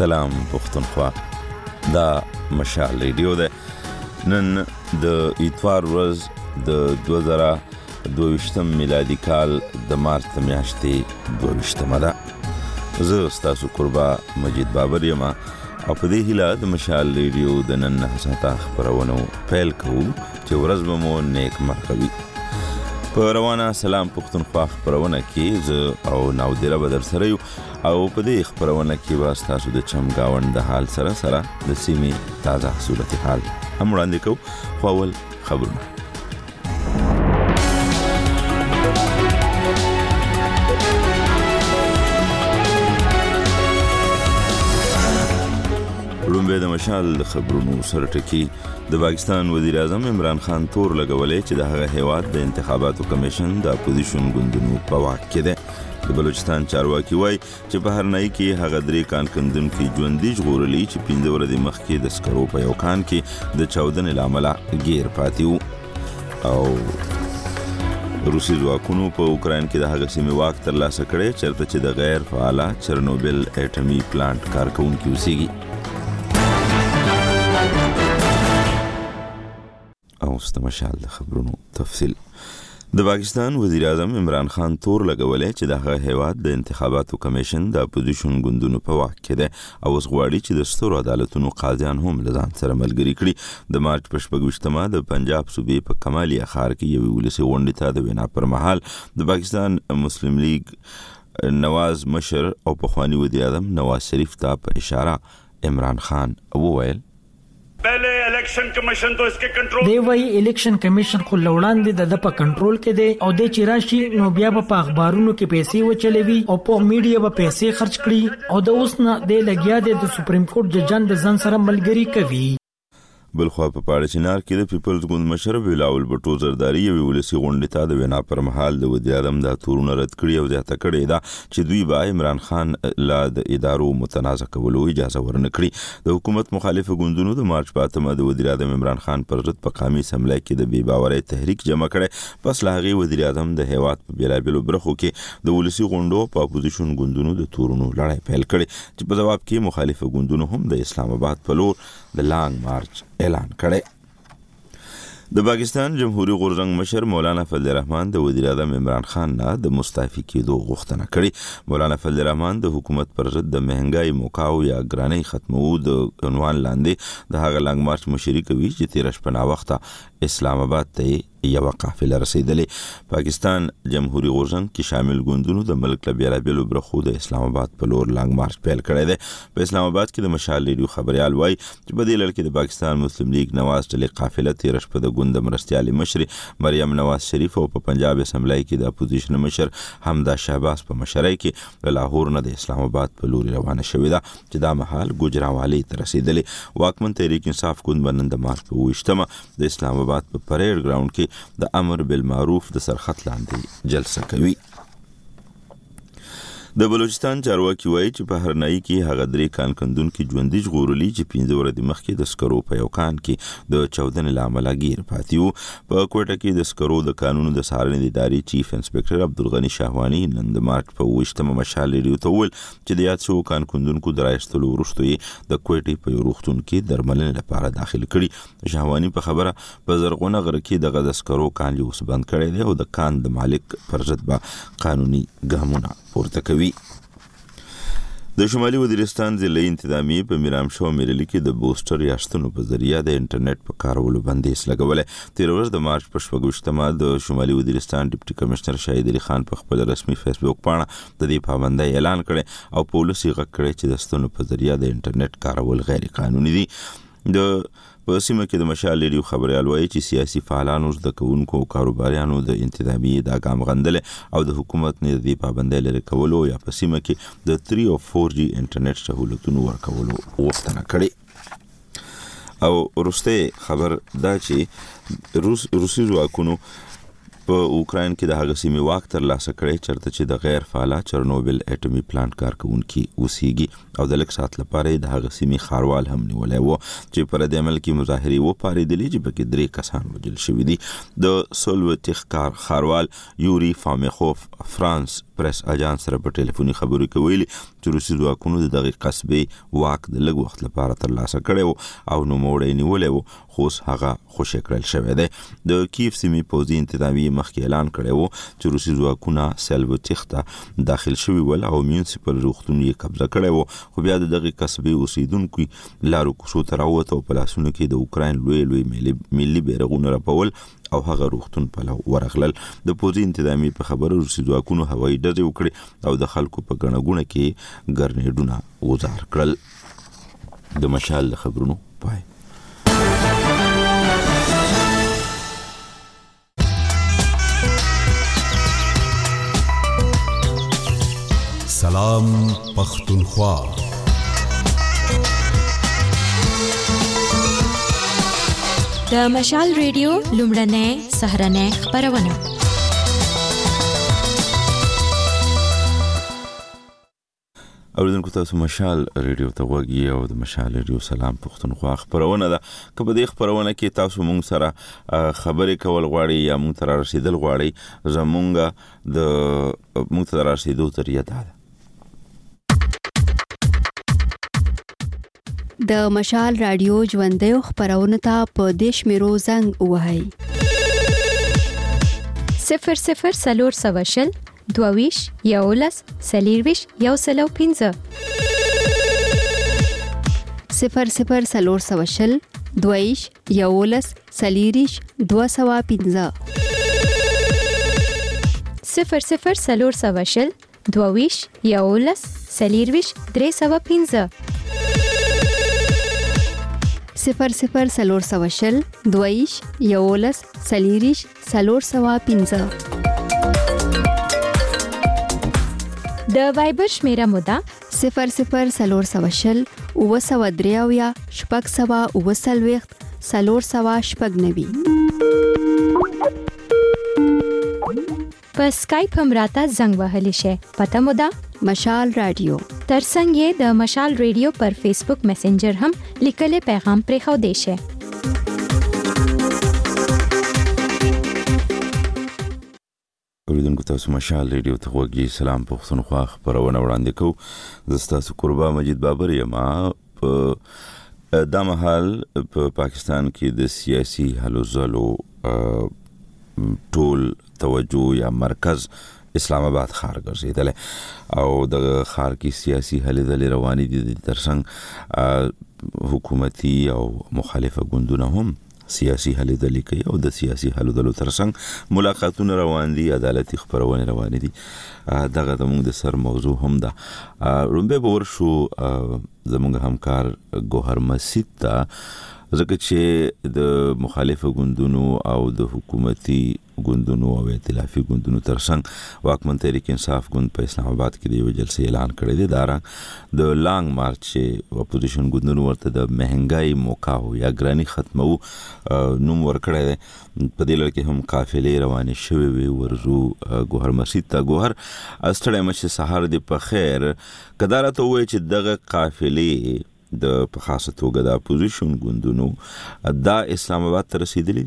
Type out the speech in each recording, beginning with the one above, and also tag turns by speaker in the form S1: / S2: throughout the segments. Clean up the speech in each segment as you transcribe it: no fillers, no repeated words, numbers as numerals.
S1: سلام پښتونخوا، دا مشال ریډیو ده. نن د اتوار ورځ د 2022 میلادي کال د مارچ میاشتې 22مه ده. زه ستاسو قربا مجید بابر یم او په دې هیله د مشال ریډیو د نن ساعته خبرونو پیل کوو چې ورځ به مو نیک مرغه وي. په روانه سلام پښتونخوا خبرونه کې زه او ناودره به در سره یو او په دې خبرونه کې به ستاسو د چمګاوند د حال سره د سیمې تازه صورتحال هم وړاندې کوو. خو اول خبرونه. لومبه د مشال د خبرونو سره ټکی. د پاکستان وزیر اعظم عمران خان تور لګولې چې د هغه هیواد د انتخاباتو کمیشن د اپوزیشن ګوندونو په واک کې ده. د بلوچستان چارواکي وایي چې په هرنۍ کې هغه درې کان کندونکي ژوندي ژغورلي چې 15 ورځې مخکې د سکرو په یو کان کې د چاودنې له امله ګیر پاتې وو. او روسي ځواکونو په اوکراین کې د هغه سیمې واک ترلاسه کړی چېرته چې د غیر فعاله چرنوبل اټومي پلانټ کارکونکي اوسېږي. او مشال د خبرونو تفصیل. د پاکستان وزیر اعظم عمران خان تور لګولې چې د هغه هیواد د انتخاباتو کمیشن د اپوزیشن ګوندونو په واک کې ده او غواړي چې د سترو عدالتونو قاضیان هم له ځان سره ملګري کړي. د مارچ په 26مه د پنجاب صوبې په کمالیا ښار کې یو ولسي غونډې ته د وینا پر مهال د پاکستان مسلم لیگ نواز مشر او پخوانی وزیر اعظم نواز شریف ته په اشاره عمران خان وویل
S2: پہلے الیکشن کمیشن تو اس کے کنټرول
S3: دی وای الیکشن کمیشن خو لوړاندې د په کنټرول کې دی او د چراشي نو بیا په اخبارونو کې پیسې وچلوي او په میډیا په پیسې خرج کړي او د اوس نه د لګیا د سپریم کورټ ججان د ځن سره ملګری کوي.
S1: بلخوا په پاړه چنار کې د پیپلز ګوند مشر بلاول بټو زرداری یو ولسی غونډه ته د وینا پر مهال د وزیر اعظم د تورونه رد کړی او ځاته کړی دا چې دوی به عمران خان لا د ادارو متنازع کولو اجازه ورنکړي. د حکومت مخالف ګوندونو د مارچ 8مه د وزیر اعظم عمران خان پر ضد په قومي اسمبلی کې د بې باورۍ تحریک جمع کړي. پس له هغه وزیر اعظم د هیواد په بیلابلو برخو کې د ولسی غونډو په اپوزیشن ګوندونو د تورونو لړۍ پیل کړي چې په جواب کې مخالف ګوندونو هم د اسلام آباد په لور د لانګ مارچ اعلان کړي. د پاکستان جمهوریت غورځنګ مشر مولانا فضل الرحمن د وزیر اعظم عمران خان نه د مستعفي کېدو غوښتنه کړې. مولانا فضل الرحمن د حکومت پر ضد د مهنګای موقعو یا ګرانۍ ختمو د عنوان لاندې د هغه لانګ مارچ مشري کوي چې 13 شپه وخته اسلام آباد ته یو قافله رسیدلې. پاکستان جمهوریت غورځنګ کې شامل ګوندونو د ملک له بیلابلو برخو د اسلام آباد په لور لانګ مارچ پیل کړی دی. په اسلام آباد کې د مشال ریډیو خبريال وایي چې په دې لړ کې د پاکستان مسلم لیگ نواز ډلې قافله 13 شپه د ګوند مرستيالي مشر مریم نواز شریف او په پنجاب اسمبلی کې د اپوزیشن مشر حمدا شهباز په مشرۍ کې لاهور نه د اسلام آباد په لور روانه شوې ده چې دا مهال ګوجراوالي ته رسیدلې. واکمن تحریک انصاف ګوند باندې د مارچ په 28مه د اسلام آباد په پریډ ګراوند کې د امر بالمعروف د سرخط لاندې جلسه کوي. د بلوچستان چارواکي وایي چې په هرنۍ کې هغه درې کان کندونکي ژوندي ژغورلي چې 15 ورځې مخکې د سکرو په یو کان کې د چاودنې له امله ګیر پاتې وو. په کوټه کې د سکرو د قانونو د څارنې د ادارې چیف انسپکټر عبدالغني شاهواني نن د مارچ په 28مه مشال ریډیو ته وویل چې د یاد شوو کان کندونکو د راایستلو وروسته یې د کوټې په یو روغتون کې درملنې لپاره داخل کړي. شاهواني په خبره په زرغونه غره کې د غد سکرو کان یې اوس بند کړی دی او د کان د مالک پر ضد به قانوني ګامونه پورته کوي. د شمالي وزیرستان ضلعي انتظامیه په میرامشو میرلی کې د بوستر یاستونو په ذریعہ د انټرنیټ په کارولو بندیز لګولې. 13 ورځ د مارچ په 28مه د شمالي وزیرستان ډیپټي کمشنر شاهد علي خان په خپل رسمي فیسبوک باندې د دې پابندۍ اعلان کړي او پولیسي غږ کړي چې د ستونو په ذریعہ د انټرنیټ کارول غیر قانوني دي. د په سیمه کې د مشال ریډیو خبريال وایي چې سیاسي فعالانو د کوونکو کاروباریانو د انتظامیه د ګام غندل او د حکومت نه د پابندۍ لري کولو یا په سیمه کې د 3 او 4G انټرنیټ سہولتونو ورکولو غوښتنه کړې. او وروسته خبر دا چې روسي ځواکونو په اوکراین کې د هغه سیمې واک ترلاسه کړی چېرته چې د غیر فعاله چرنوبل اټومي پلانټ کارکونکي اوسېږي او د لږ ساعت لپاره د هغه سیمې ښاروال هم نیولی و چې پر دې عمل کې مظاهرې وپارېدلې چې پکې 3 کسان وژل شوي دي. د سولوتیخ ښاروال یوري فامیخوف فرانس پریس اجانس سره په ټلیفوني خبرو کې ویلي چې روسي ځواکونو د دغه قصبې واک د لږ وخت لپاره ترلاسه کړی او نوموړی نیولی و خو هغه خوشی کړل شوی دی. د کیف سیمې پوځي انتظامیې مخکې اعلان کړی و چې روسي ځواکونه سلوتیخ ته داخل شوي ول او میونسپل روغتون یې قبضه کړی و، خو بیا د دغه قصبې اوسیدونکو لارو کوڅو ته راووت او په لاسونو کې د اوکراین لوی ملي بیرغونه رپول او هغه روغتون په ورغلل. د پوځي انتظامیې په خبره روسي ځواکونو هوایي ډزې وکړې او د خلکو په ګڼه ګوڼه کې ګرنیډونه غوځار کړل. د مشال خبرونو پای.
S4: سلام پختونخوا.
S5: د مشال ریډیو لومړنۍ سهرنۍ خبرونه.
S1: اوریدونکو تاسو مشال ریډیو ته غوږی او د مشال ریډیو سلام پختونخوا خبرونه ده. که په دې خبرونه کې تاسو مونږ سره خبرې کول غواړئ یا مونږ ته رسیدل غواړئ، زمونږ مونږ ته رسیدو طریقه ده.
S6: د مشال رادیو ژوندۍ خبرونه ته په دیش میرو زنګ وهاي
S5: 00 22 یولس سلیرویش یو سلو 15
S6: 00 22 یولس سلیریش 215
S5: 00 22 یولس سلیرویش 315
S6: 00 22 یولس سلیریش 315.
S5: د وایبر شمیره موده
S6: 00 اوسودریاویا شپږ سوا اوسلويخت 390.
S5: په سکایپ هم راته زنګ وهلی شي. پته موده
S6: مشال رادیو.
S5: ترڅنګ یې د مشال ریډیو پر فیسبوک میسنجر هم لیکلي پیغام پرې خو دی شي.
S1: اوریدونکو تاسو مشال ریډیو ته غوږی. سلام پختونخوا خبرونه وړاندې کوو. زه تاسو قربا مجید بابر یم. په دا مهال په پاکستان کې د سیاسي هلو ځلو ټول توجه یا مرکز اسلام آباد ښار ګرځیدل او د ښار کې سیاسي هلې ځلې روانې دي. د ترڅنګ حکومتي او مخالفه ګوندونه هم سیاسي هلې ځلې کوي او د سیاسي هلو ځلو ترڅنګ ملاقاتونه روان دي، عدالتي خبرونه روانې دي. دغه زموږ د سر موضوع هم ده. رومبه به ورشو زموږ همکار ګوهر مسید ته، ځکه چې د مخالفه ګوندونو او د حکومتي ګوندونو او ائتلافي ګوندونو ترڅنګ واکمن تحریک انصاف ګوند په اسلام آباد کې د یو جلسې اعلان کړی دی. دا د لانګ مارچ اپوزیشن ګوندونو ورته د مهنګای موقعو یا ګرانی ختمو نوم ورکړی دی. په دې لړ کې هم قافلې روانې شوې وي. ورزو ګوهر مسید ته. ګوهر استړی مشه سهار دی په خیر. کدارته وای چې دغه قافلې د په خاصه توګه د اپوزیشن ګوندونو دا اسلام آباد ته رسیدلی؟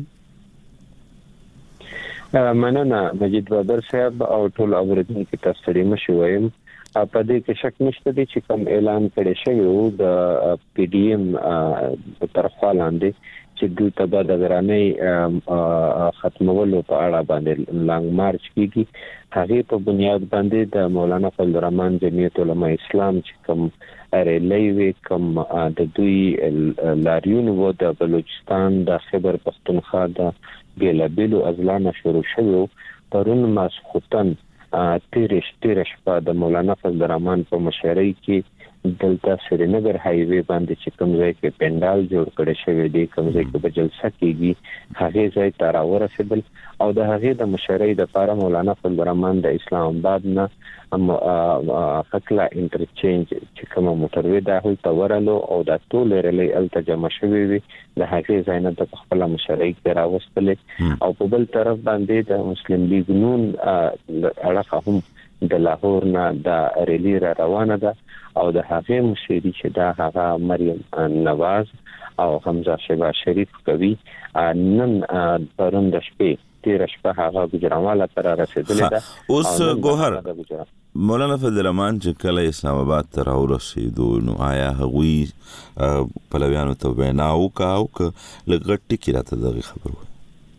S7: مننه مجید بابر صاحب او ټول اوریدونکو ته ستړي مشو وایم. په دې کې شک نشته دی چې کوم اعلان کړی شوی و د پی ډی ایم په طرفه لاندې چې دوی ته د غرانې ختمولو په اړه باندې لانګ مارچ کیږي. هغه په بنیاد باندې د مولانا فضل الرحمن جمعیت علماء اسلام چې کوم ریلی وی کوم د دوی لاریون و د بلوچستان د خیبر پختونخوا د بیلابیلو ازلانه شروع شوی پرون ماسخوتن تیرش په د مولانا فضل الرحمن په مشرۍ کې دلته سرینگر هایوی باندې چې کوم ځای کې پندال جوړ کړی شوی دی، کوم ځای کې به جلسه کیږي، هغه ځای ته راورسېدل او د هغه د مشرۍ د لپاره مولانا فضل الرحمن د اسلام آباد نه فکلا انټرچینج چې کوم موټروي د هلته ورالو او د ټول ریلی الته جمع شوی وي. د هغه ځای نه د خپل مشرۍ کې راوستل او په بل طرف باندې د مسلم لیگ نون اړه هم د لاهور نه د ریلی را روانه ده او د هغه مشري چې دا هغه مریم نواز او حمزه شیبا شریف کوي نن پرون د شپې تیر شپه هغه ګجرانواله تر رسیدلې ده.
S1: اوس ګوهر مولانا فضل الرحمن چې کله اسلام آباد ته راورسېدو نو آیا هغوی پلویانو ته وینا وکړه او که لږ ټکي راته دغه خبر وایي؟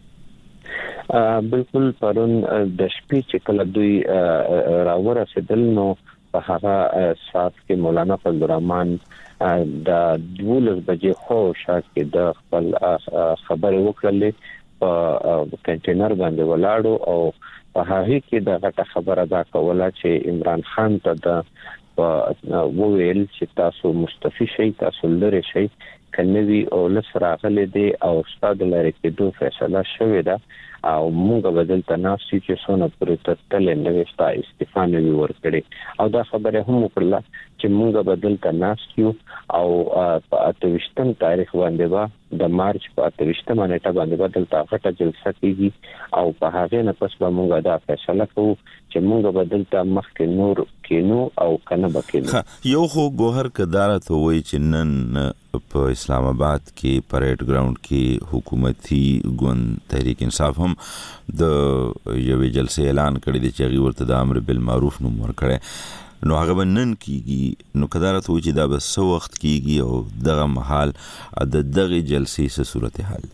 S7: بالکل پرون د شپې چې کله دوی راورسېدل نو په هغه ساعت کې مولانا فضل الرحمن د 12 بجې خو شاکې د خپل خبرې وکړلې په کنټینر باندې ولاړو او په هغه کې د غټه خبره دا کوله چې عمران خان ته د وویل چې تاسو مستعفي شئ، تاسو لری شئ، کنوي او لسراغله دي او استاد لري کې دوه فیصله شوې ده او موږ بدل تناسي چې څونه پرې تل نه وستا استعفا نه ورکړي او دا خبره هم وکړه چې موږ بدل تناسي او په 28 تاریخ باندې د مارچ په 28 نیټه باندې بدل طاقت جلسه کیږي او په هغه نه پس به موږ دا فیصله کوو چې موږ بدل ته مخکې نور کینو او کنه بکینو.
S1: یو خو ګوهر کدارت وای چې نن په اسلام آباد کې پریډ گراوند کې حکومتي ګوند تحریک انصاف هم د یوې جلسې اعلان کړی دی چې هغه ورته د امر بالمعروف نوم ورکړي. نو هغه نن کیږي نو کدارت وای چې دا به څو وخت کیږي او دغه محل د دغه جلسې څه صورتحال؟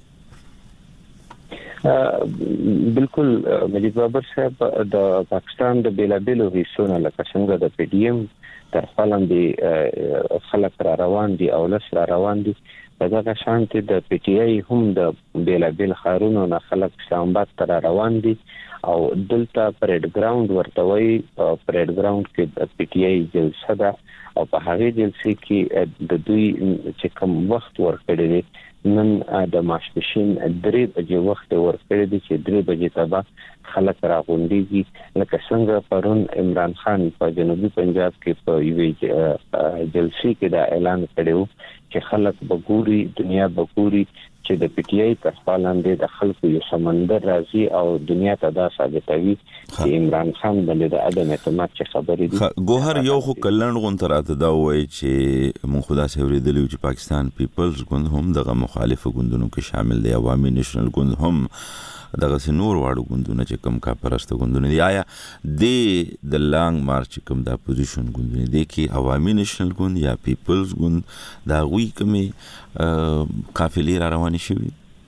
S7: بالکل مجید بابر صاحب د پاکستان د بیلابیلو حصونو لکه څنګه د پی ډی ایم تر فلاندې خلک را روان دي او لس را روان دي په دغه شانتي د پی ټی آی هم د بیلابیل خارونو نه خلک اسلام آباد ته روان دي او دلته پریډ گراوند ورته وي. پریډ گراوند کې د پی ټی آی جلسه ده او په هغه جلسې کې د دوی چې کوم وخت ورکړی دی نن د ماسپښین 3 بجې وخت ورکړی دی چې 3 بجې ته به خلک راغونډيږي لکه څنګه پرون عمران خان په جنوبي پنجاب کې په یوې جلسې کې دا اعلان کړو چې خلک بګوري دنیا بګوري چې د پی ټی آی په خپلاندې د خلکو یو سمندر راځي او دنیا ته دا ثابتوي چې عمران خان باندې د عدم اعتماد چې خبرې دي.
S1: ګوهر یو خو کلن غونتراته دا وایي چې مونږ خدا سي ورېدلی چې پاکستان پیپلز ګوند هم دغه مخالف ګوندونو کې شامل دی، عوامي نېشنل ګوند هم دغه سنور واړو ګوندونه چې کم کا پرسته ګوندونه دي. آیا د لانګ مارچ کوم د اپوزیشن ګوندونه دي کې عوامي نېشنل ګوند یا پیپلز ګوند دا غوي کومي قافلې را روانې شوي؟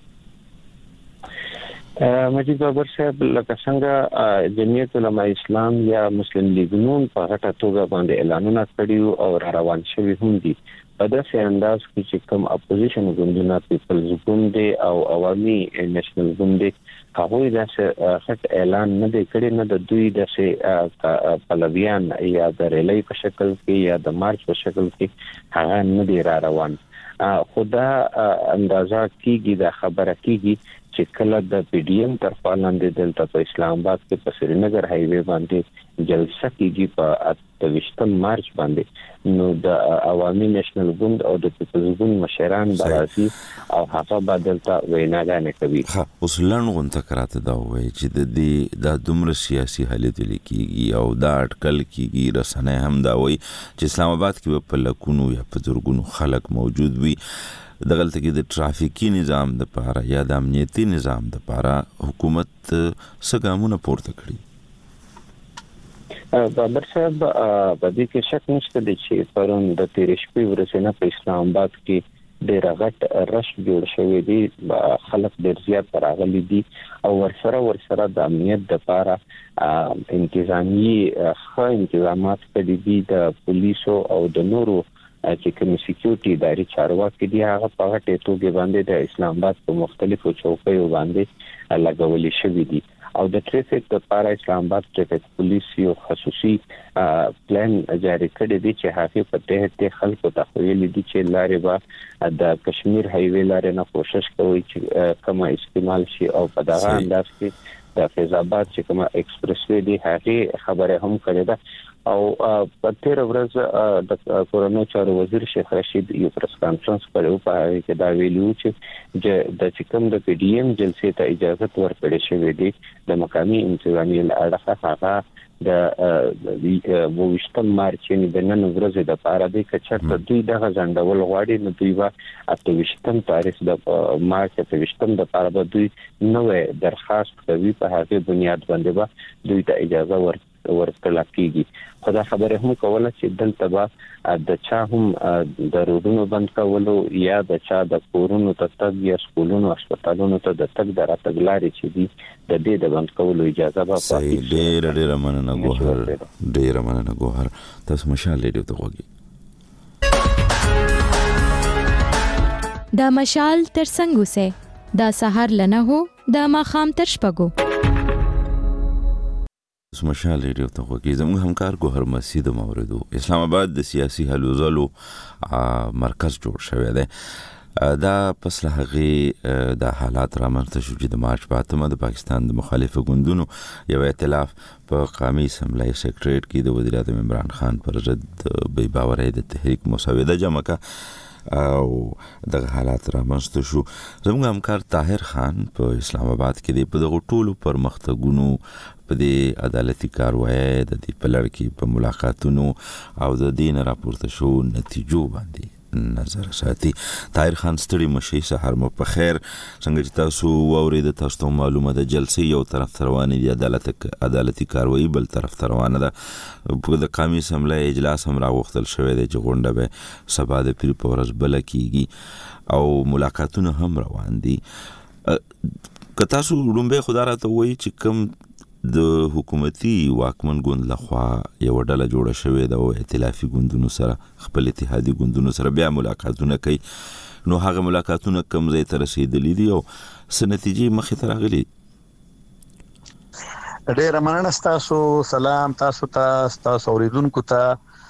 S7: مجید بابر صاحب لکه څنګه جمعیت علماء اسلام یا مسلم لیگ نون په غټه توګه باندې اعلانونه کړي او را روان شوي هم دي. په داسې انداز کې چې کوم اپوزیشن ګوندونه پیپلز ګوند او عوامي نېشنل ګوند هغوی داسې غټ اعلان نه دی کړی، نه د دوی داسې پلویان یا د ریلی په شکل کې یا د مارچ په شکل کې هغه نه دی را روان. خدا اندازه کیږي دا خبره کیږي چې کله د پی ډی ایم تر فلاندې دلته په اسلام آباد کې په سرینگر هایوي باندې جلسه کیږي په 28 مارچ باندې نو د عوامي نېشنل ګوند او د پیپلز ګوند مشران برازي او هغه بدلته ویناګانې کوي.
S1: اوس لنډغون تکراته دا وایي چې د دې د دومره سیاسي حالت لیکيږي او دا اټکل کیږي رسنۍ هم دا وایي چې اسلام آباد کې په لکونو یا په زرګونو خلک موجود وي. دغلته کې د ټرافیکي نظام د پاره یا د امنیتي نظام د پاره حکومت څه ګامونه پورته کړي؟
S7: بابر صاحب په دې کې شک نشته چې پرون د 13 شپې ورسېنه په اسلام آباد کې ډېر غټ رش جوړ شوی دی، خلک ډېر زیات راغلي دي او ورسره د امنیت د پاره انتظامی ښه انتظامات کړي دي د پولیسو او د نورو چې کوم سکیورټي اداري چارواکي دي هغه په غټه توګه باندې د اسلام آباد په مختلفو چوکیو باندې لګولې شوې دي او د ټریفیک لپاره اسلام آباد ټریفیک پولیس یو خصوصي پلان جاری کړی دی چې هغه په تحت خلکو ته ویلي دي چې لارې به د کشمیر هایوي لارې نه کوشش کوي چې کومه استعمال شي او په دغه انداز کې د فیض آباد چې کومه ایکسپریس وی دی هغه خبره هم کړې ده او په تیر ورځ د کورونو چارو وزیر شیخ رشید یو پریس کانفرنس کړو په هغه کې دا ویلو چې د چکم د پی ډی ایم جلسې ته اجازه ورکړې شوې دي د مقامي انتظامی اړخه هغه د وشتم مارچ د نن ورځې د پاره د کچرته دوی دغه ځندول غواړي نو دوی وا اته وشتم تاریخ د مارچ ته وشتم د پاره به دوی نوې درخواست کوي په هغه بنیاد باندې به دوی ته اجازه ورکړل کیږي. خدا خبره هم کوله چې دلته به د چا هم د روډونو بند کولو یا د چا د کورونو ته تګ یا سکولونو هسپتالونو ته د تګ دراتګلاري چې دي د دې د بند کولو اجازه به
S1: پاتې. ډېر مننه ګوهر، ډېر مننه ګوهر. تاسو مشال ریډیو ته وګورئ.
S5: دا مشال تر څنګه سه دا سحر لنه هو دا ماخام تر شپګو.
S1: مشال ریډیو ته وګورئ. زموږ همکار ګوهر مسعود موردو اسلام آباد د سیاسي حل وزلو مرکز جوړ شوی دی. دا پس له هغه د حالات رامنځته شو چې د مارچ په 8 د پاکستان د مخالفو ګوندونو یو ائتلاف په قومي اسمبلی سیکریټریټ کې د وزیر اعظم عمران خان پر ضد بې باورۍ د تحریک مسوده جمع کړه او د حالات رامنځته شو. زموږ همکار طاهر خان په اسلام آباد کې په دغه ټولو پرمختګونو په دې عدالتي کاروایی د دې پلړ کې په ملاقاتونو او د دین راپورته شو نتیجو باندې نظر ساتي. طاهر خان ستړي مشي سحر مو په خیر. څنګه چې تاسو واورید تاسو معلومه ده جلسې یو طرف روانه دي عدالتي کاروایی بل طرف روانه ده. په د قومي اسمبلی اجلاس هم راوختل شوی دی چې غونډه به سبا د پیر په ورځ بل کیږي او ملاقاتونه هم روان دي. که تاسو لومبه خدای راته وایي چې کوم د حکومتي واکمن ګوند لخوا یو ډله جوړه شوې ده او ائتلافي ګوندونو سره خپل اتحادي ګوندونو سره بیا ملاقاتونه کوي، نو هغه ملاقاتونه کوم ځای ته رسیدلي دي او څه نتیجې مخې ته راغلي؟
S4: ډېر مننه تاسو. سلام تاسو اوریدونکو ته.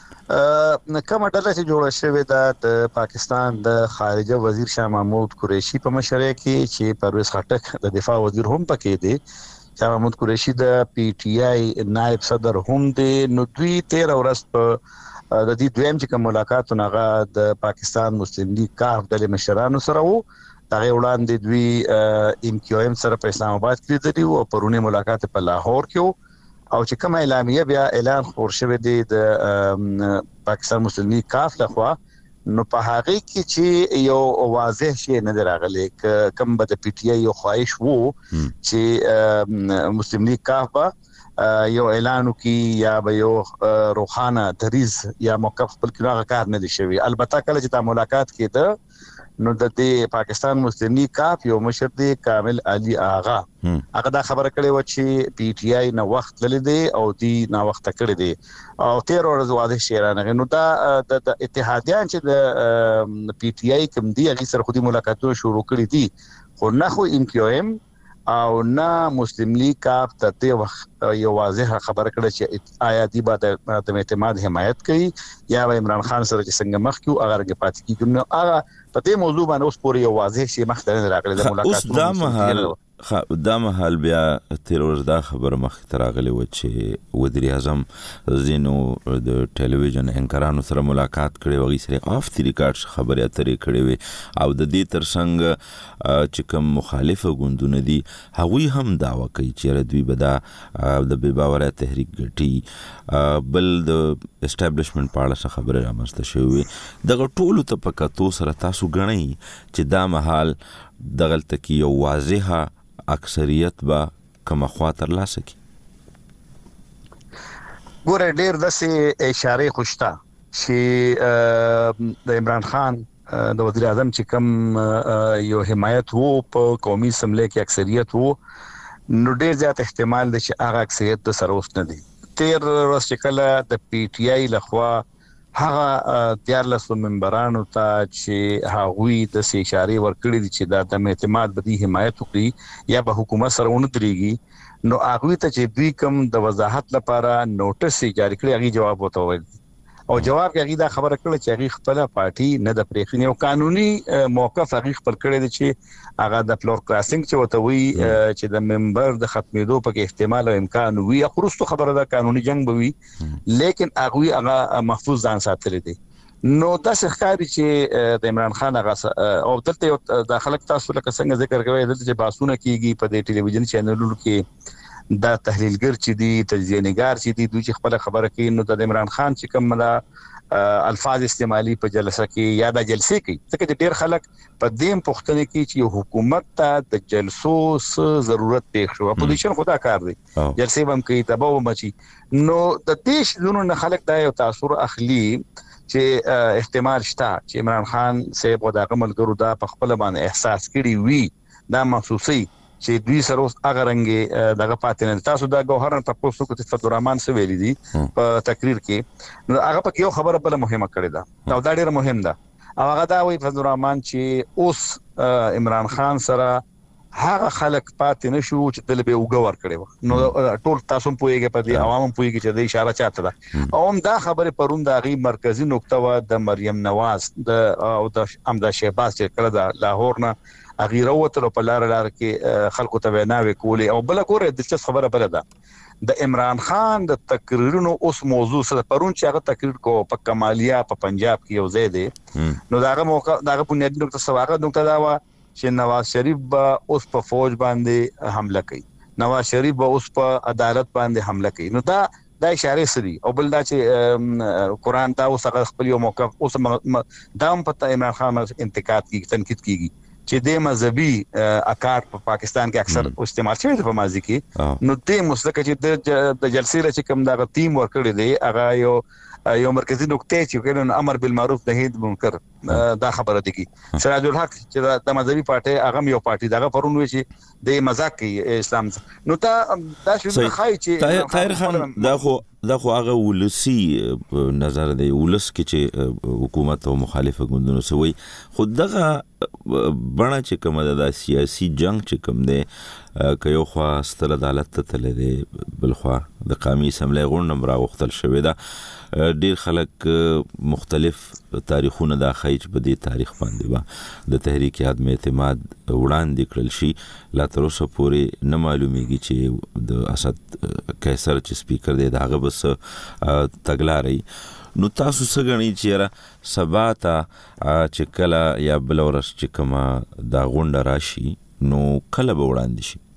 S4: کومه ډله چې جوړه شوې ده د پاکستان د خارجه وزیر شاه محمود قریشي په مشرۍ کې چې پرویز خټک د دفاع وزیر هم پکې دی، شاه محمود قریشي د پی ټی آی نائب صدر هم دی. نو دوی 13 ورځ په د دې دویم چې کوم ملاقاتونه هغه د پاکستان مسلم لیگ کاف د مشرانو سره وو. هغه وړاندې دوی ام کیو ایم سره په اسلام آباد کې لیدلی او پرونی ملاقات په لاهور کې او چې کوم اعلامیه بیا اعلان خور شوی دی د پاکستان مسلم لیگ کاف لخوا، نو په هغه کې چې یو واضح شی نه راغلی کوم به د پی ټی آی یو خواهش وو چې مسلم لیگ کاف یو اعلان وکي یا به یو روخانه دریز یا موقف خپل کړه کار نه دي شوی. البته کله چې تا ملاقات کېده نو د دې پاکستان مسلم لیگ کاف یو مشر دی کامل علي آغا هغه دا خبره کړې و چې پی ټی آی نه وخت للی دی او دی نه وخت کړی دی او 13 ورځې واضح شیرانه. نو دا د اتحادیان چې د پی ټی آی کوم دی هغه سره خودي ملاقاتونه شروع کړې دي، خو نه خو ام کیو ایم او نه مسلم لیگ کاف ته د وخت یو واضح خبره کړه چې آیا دی به د اعتماد حمایت کوي یا عمران خان سره چې څنګه مخ کیو هغه کې پاتې کیږي. نو هغه په دې موضوع باندې اوس پورې یو واضح شي مخ ته راغلی د ملاقاتونو.
S1: دا محل بیا 13 ورځ دا خبره مخ ته راغلی و چې وزیر اعظم زینو د ټلویزیون انکرانو سره ملاقات کړي وغي سره اف دی ریکارډ خبرې اترې کړي وي او د دې ترڅنګ چې کوم مخالفه ګوندونه دي هغوی هم داوا کوي چې دوی به دا د بې باورۍ تحریک ګټي بل د اسټابلیشمنت په اړه خبره رامنځته شوې. دغه ټولو ته په کتو سره تاسو ګڼئ چې دا محل دغلته کې یو واضحه اکثریت با کوم خوا تر لاسه کی؟
S4: ګوره ډېر داسې اشاره خوشتا چې د عمران خان د وزیر اعظم چې کوم یو حمایت وو په قومي اسمبلی کې اکثریت وو، نو ډېر زیات احتمال دی چې هغه اکثریت د سره اوس نه دی. 13 ورځې چې کله د پی ټی آی لخوا هغه 14 ممبرانو ته چې هغوی د اشاره ورکړي دي چې د اعتماد بدی حمایت وکړي یا به حکومت سره ونه درېږي، نو هغوی ته چې دوی کوم د وضاحت لپاره نوټس جاری کړي هغه جواب وته ویل او جواب کې هغه دا خبره کړه چې هغه خپل پارټي نه د پریخنی او قانوني موقف هغه خپل کړی دی چې هغه د فلور کراسینګ چې وته وی چې د ممبر د ختمېدو په احتمال او امکان وی خروستو خبره ده قانوني جنگ بوي، لیکن هغه محفوظ ځان ساتل دي. نو تاسو ښکاري چې د عمران خان هغه او دلته د خلک تاسو لکه څنګه ذکر کوي دلته چې باسونه کیږي په دې ټلویزیون چینلونو کې دا تحلیلګر چې دي تجزیه نگار چې دي دوی خپل خبره کوي نو د عمران خان چې کوم دا الفاظ استعمالي په جلسه کې یا د جلسې کې ځکه چې ډېر خلک په دې پوښتنه کې چې حکومت ته د جلسو ضرورت پېښ شو اپوزیشن خدا کار دی جلسې هم کوي تباو مچي نو د دیش زونو خلک دا یو تاثیر اخلي چې احتمال شته چې عمران خان صاحب دغه ملګرو دا په خپل باندې احساس کړي وي دا محسوسي چې دوی سره اوس هغه رنګ دغه پاتې نه تاسو دا ګوهرن تاسو کو چې فدرمان څه ویلي دي په تقریر کې نو هغه په یو خبره بل مهمه کړی دا او دا ډیره مهم ده او هغه دا وایي فدرمان چې اوس عمران خان سره هغه خلک پاتې نشو چې دل به وګور کړي نو ټول تاسو په یوه په دي عوام په یوه کې د اشاره چاته ده او هم دا خبره پروم دا غي مرکزی نقطه و د مریم نواز او د امدا شهباز چې کړه د لاهور نه اغیره وته په لار کې خلکو ته ویناوي کولې او بل کوره د څه خبره بل ده د عمران خان د تقریرونو اوس موضوع سره پرون چې هغه تقریر کو په کمالیا په پنجاب کې یو ځای دی نو داغه موقع داغه بنیادی نقطه سواغه نقطه دا و چې نواز شریف به اوس په فوج باندې حمله کوي نواز شریف به اوس په عدالت باندې حمله کوي نو دا اشاره سری او بل دا چې قرآن دا اوس هغه خپل یو موقف اوس دا هم پته عمران خان انتقاد کی تنقید کیږي چې د مذهبي اکاټ په پاکستان کې اکثر استعمال شوی په ماضي کې نو د مسلک چې د جلسې لچ کوم دا ټیم ورکړی دی هغه یو مرکزی نقطه چې کله امر بالمعروف نهي عن المنکر دا خبره دي کی سراج الحق چې د مذهبي پارټي هغه یو پارټي دا پرون وی چې د مزاق کوي اسلام نو دا شو خای چې
S1: طاهر خان دا خو هغه ولسی نظر دی ولس کې چې حکومت او مخالفه ګوندونو سوي خود دغه بڼه چې کوم د سیاسي جنگ چې کوم دی که یو خوا ستر عدالت ته تل دی بل خوا د قومي اسمبلی غونډه راوختل شوې ده ډیر خلک مختلف تاریخونه دا خایچ په دې تاریخ باندې با د تحریک عدم اعتماد وړاندې کړل شي لا تر اوسه پورې نه معلومیږي چې د اسد قیصر چې سپیکر دی داغه بس تګلاري نو تاسو څنګه غنی چې سبا ته چې کله یا بل ورځ چې کما دا غونډه راشي نو کله به وړاندې شي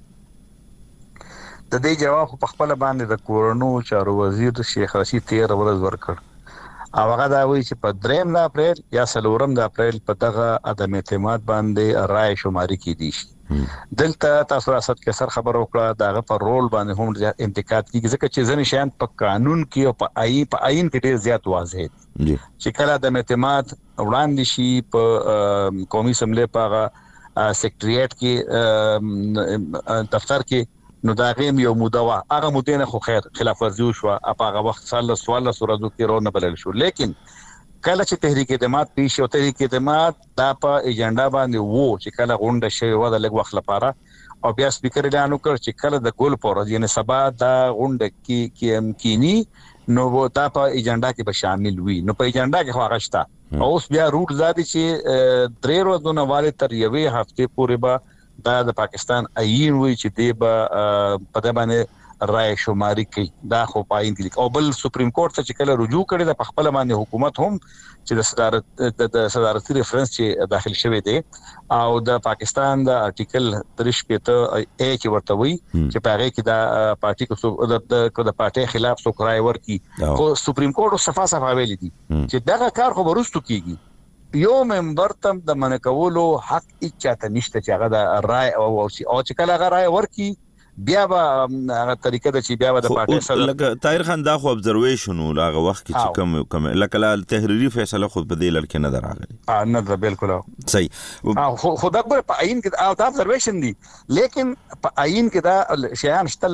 S4: د دې جواب په خپل باندې د کورونو چارو وزیر شیخ رشید 13 ورځ ورکړ او هغه دا وایي چې په 3 د اپریل یا 4 د اپریل په دغه عدم اعتماد باندې رائے شماري کیدي شي دلته تاسو اسد کې سر خبر وکړه داغه پر رول باندې هم انتقاد کیږي ځکه چې ځنې شیان په قانون کې او په آئین کې ډیر زیات واضح دي چې کله د اعتماد وړاندې شي په قومي اسمبلی په سیکریټریټ کې دفتر کې نو دا غیم یو مودوا هغه مودنه خو خیر خلاف ورزي شو هغه وخت سال ورځو کې رونه بلل شو لیکن کله چې تحریک اعتماد پیښ او تحریک اعتماد دا په ایجنډا باندې وو چې کله غونډه شوی و د لږ وخت لپاره او بیا سپیکر اعلان وکړ چې کله د ګول پور یعنی سبا دا غونډه کې کینی نو دا په ایجنډا کې به شامل وي نو په ایجنډا کې خو هغه شته او اوس بیا روټ زادي چې 3 ورځې والے تر یوې هفته پورې به دا د پاکستان آئین وی چې دی به په دې باندې رائے شماري کوي دا خو پاین دي او بل سپریم کورټ ته چې کله رجوع کړي د خپل باندې حکومت هم چې د صدارتي ریفرنس چې داخل شوی دی او د پاکستان د ارټیکل 3 ا کې ورته وی چې پاره کې د پارټي کو د پارټي خلاف څوک رائے ورکي خو سپریم کورټ صفه ویلي دي چې دغه کار خو ورستو کیږي یو ممبر تم د منکولو حق اچاته نشته چې هغه د رائے او چې کله هغه رائے ورکي بیا به هغه طریقه د چې بیا به د پارټي سره
S1: لکه طاهر خان دا خو ابزرویشن هغه وخت کې چې کم لکه تحریری فیصله خود په دې لړ کې نه دراغلي
S4: نه ده بالکل
S1: صحیح
S4: خود اکبر په عین کې او دا ابزرویشن دي لیکن په عین کې دا شیان شته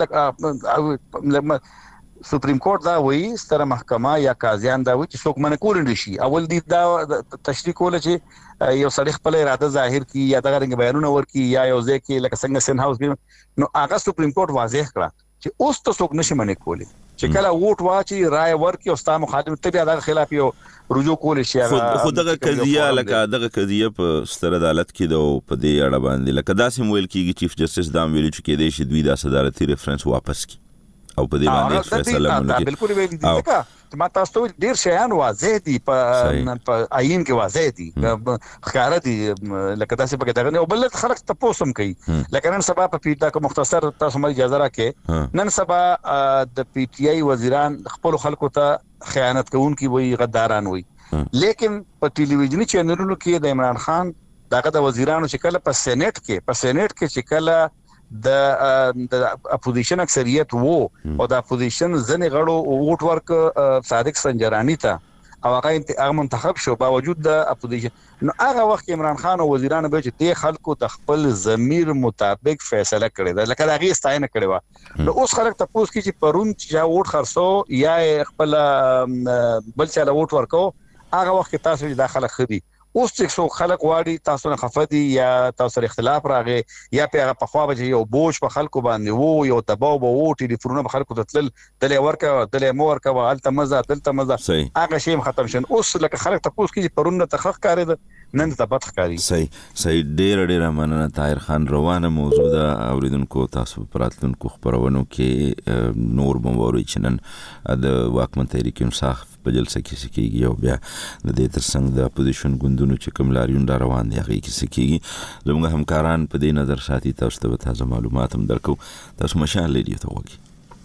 S4: لکه سپریم کورټ دا وایي ستره محکمه یا قاضیان دا وایي چې څوک منکول نشي اول دي دا تشریح کول چې یو صریح خپل اراده ظاهر کی یا دغه رنګ بیانونه ورکي یا یو ځکه لکه څنګه سن هاوس نو هغه سپریم کورټ واضح کړه چې اوس ته څوک نشي منکول چې کله ووټ واچي رائے ورکي او ستا مخالف ته بیا دغه خلاف یو رجوع کول شي
S1: خو دغه قضیه لکه دغه قضیه په ستر عدالت کې د په دې اړه باندې لکه داسې ویل کیږي چیف جسټس دا ویل چې کېدې شي دوی د صدارتي ریفرنس واپس کی او په دې باندې فیصله مونږ
S4: بالکل ویل دي ما تاسو ډیر شیان واضح دي په آئین کې واضح دي ښکار دي لکه تاسو په دغه نه بل خلک تاسو هم کوي لکه نن سبا په پیټا کو مختصر تاسو مې اجازه راکې نن سبا د پی ټی آی وزیران خپل خلکو ته خیانت کوونکي وي غداران وي لیکن په ټلویزیونی چینلونو کې د عمران خان دغه د وزیرانو چې کله په سېنات کې چې کله د اپوزیشن اکثریت وو او د اپوزیشن ځنې غړو ووټ ورک صادق سنجرانی ته او هغه منتخب شو باوجود د اپوزیشن نو هغه وخت عمران خان او وزیرانو به چې د خلکو د خپل ضمیر مطابق فیصله کړې ده لکه هغه ستاینه کړې و نو اوس خلک تاسو کې چې پرون چې ووټ خرڅو یا خپل بل څه له ووټ ورکو هغه وخت تاسو د خلک خدي اوس چې خلک واړي تاسو نه خفدي یا تاسو سره اختلاف راغی یا په خوا به یو بوج په خلکو باندې وو یو دباو به وو ټلیفونونه په خلکو تل دلې ورکه دلې مور کا الته مزه هغه شی ختم شون اوس لکه خلک تاسو کې پرونه تخخ کاری ده نن ته بد ښکاری
S1: صحیح ډیر مننه طاهر خان روانه موضوع ده اوریدونکو تاسو پراتلونکو خبرونو کې نور بموري چنن د واکمن تحریک انصاف په جلسه کې سکیږي او بیا د دې ترڅنګ د اپوزیشن ګوندونو چې کوم لاریون را روان دي هغه کې سکیږي زموږ همکاران په دې نظر ساتي تاسو ته تازه معلومات هم درکو تاسو مشال لیدي ته وګورئ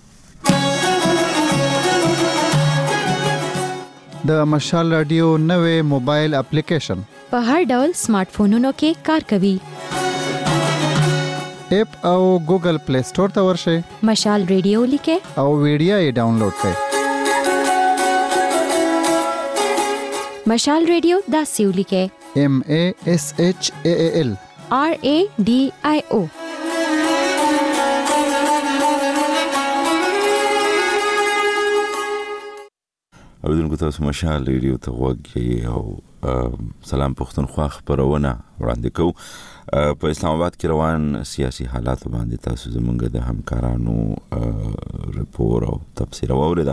S8: د مشال رادیو نوې موبایل اپلیکیشن
S5: په هر ډول سمارټ فونونو کې کار کوي
S8: اپ او ګوګل پلی سٹور ته ورشئ
S5: مشال ریډیو لیکه
S8: او ویډیو یې ډاونلوډ کړئ
S5: مشال ریډیو دا سیو لیکه
S8: MASHAAL
S5: RADIO
S1: اوریدونکو تاسو مشال ریډیو ته وګورئ او سلام پښتونخوا خبرونه وړاندې کوو په اسلام آباد کې روان سیاسي حالات باندې تاسو زمونږ د همکارانو رپور او تفسیر واوریدا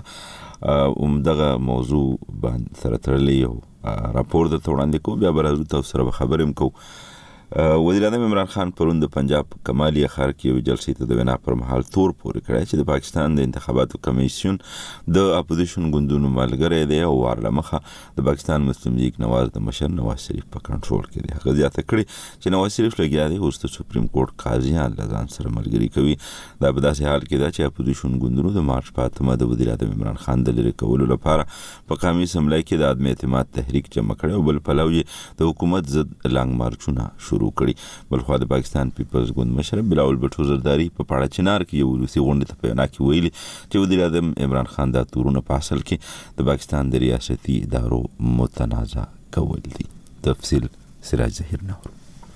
S1: دغه موضوع باندې سره تړلې راپور د وړاندې کوو بیا به تاسو سره خبرې کوو وزیر اعظم عمران خان پرون د پنجاب کمالی ښار کې یو جلسې ته د وینا پر مهال تور پورې کړی چې د پاکستان د انتخاباتو کمیسیون د اپوزیشن ګوندونو ملګری دی او ورلمخه د پاکستان مسلم لیگ نواز د مشر نواز شریف په کنټرول کې دی هغه زیاته کړي چې نواز شریف لګیا دی اوس د سپریم کورټ قاضیان له ځان سره ملګری کوي دا په داسې حال کې ده چې اپوزیشن ګوندونو د مارچ په اتمه د وزیر اعظم عمران خان د لرې کولو لپاره په قومي اسمبلی کې د عدم اعتماد تحریک جمع کړی او بل پلو یې د حکومت ضد لانګ مارچونه شروع کړي بلخو د پاکستان پیپلز ګوند مشر بلاول بټو زرداری په پاړه چنار کې یو روسي غونډه ته پیغام کې ویلي چې وزیر اعظم عمران خان د تورونه په اصل کې د پاکستان د ریاستي ادارو متنازع کول دي تفصیل سراج ظهیر نور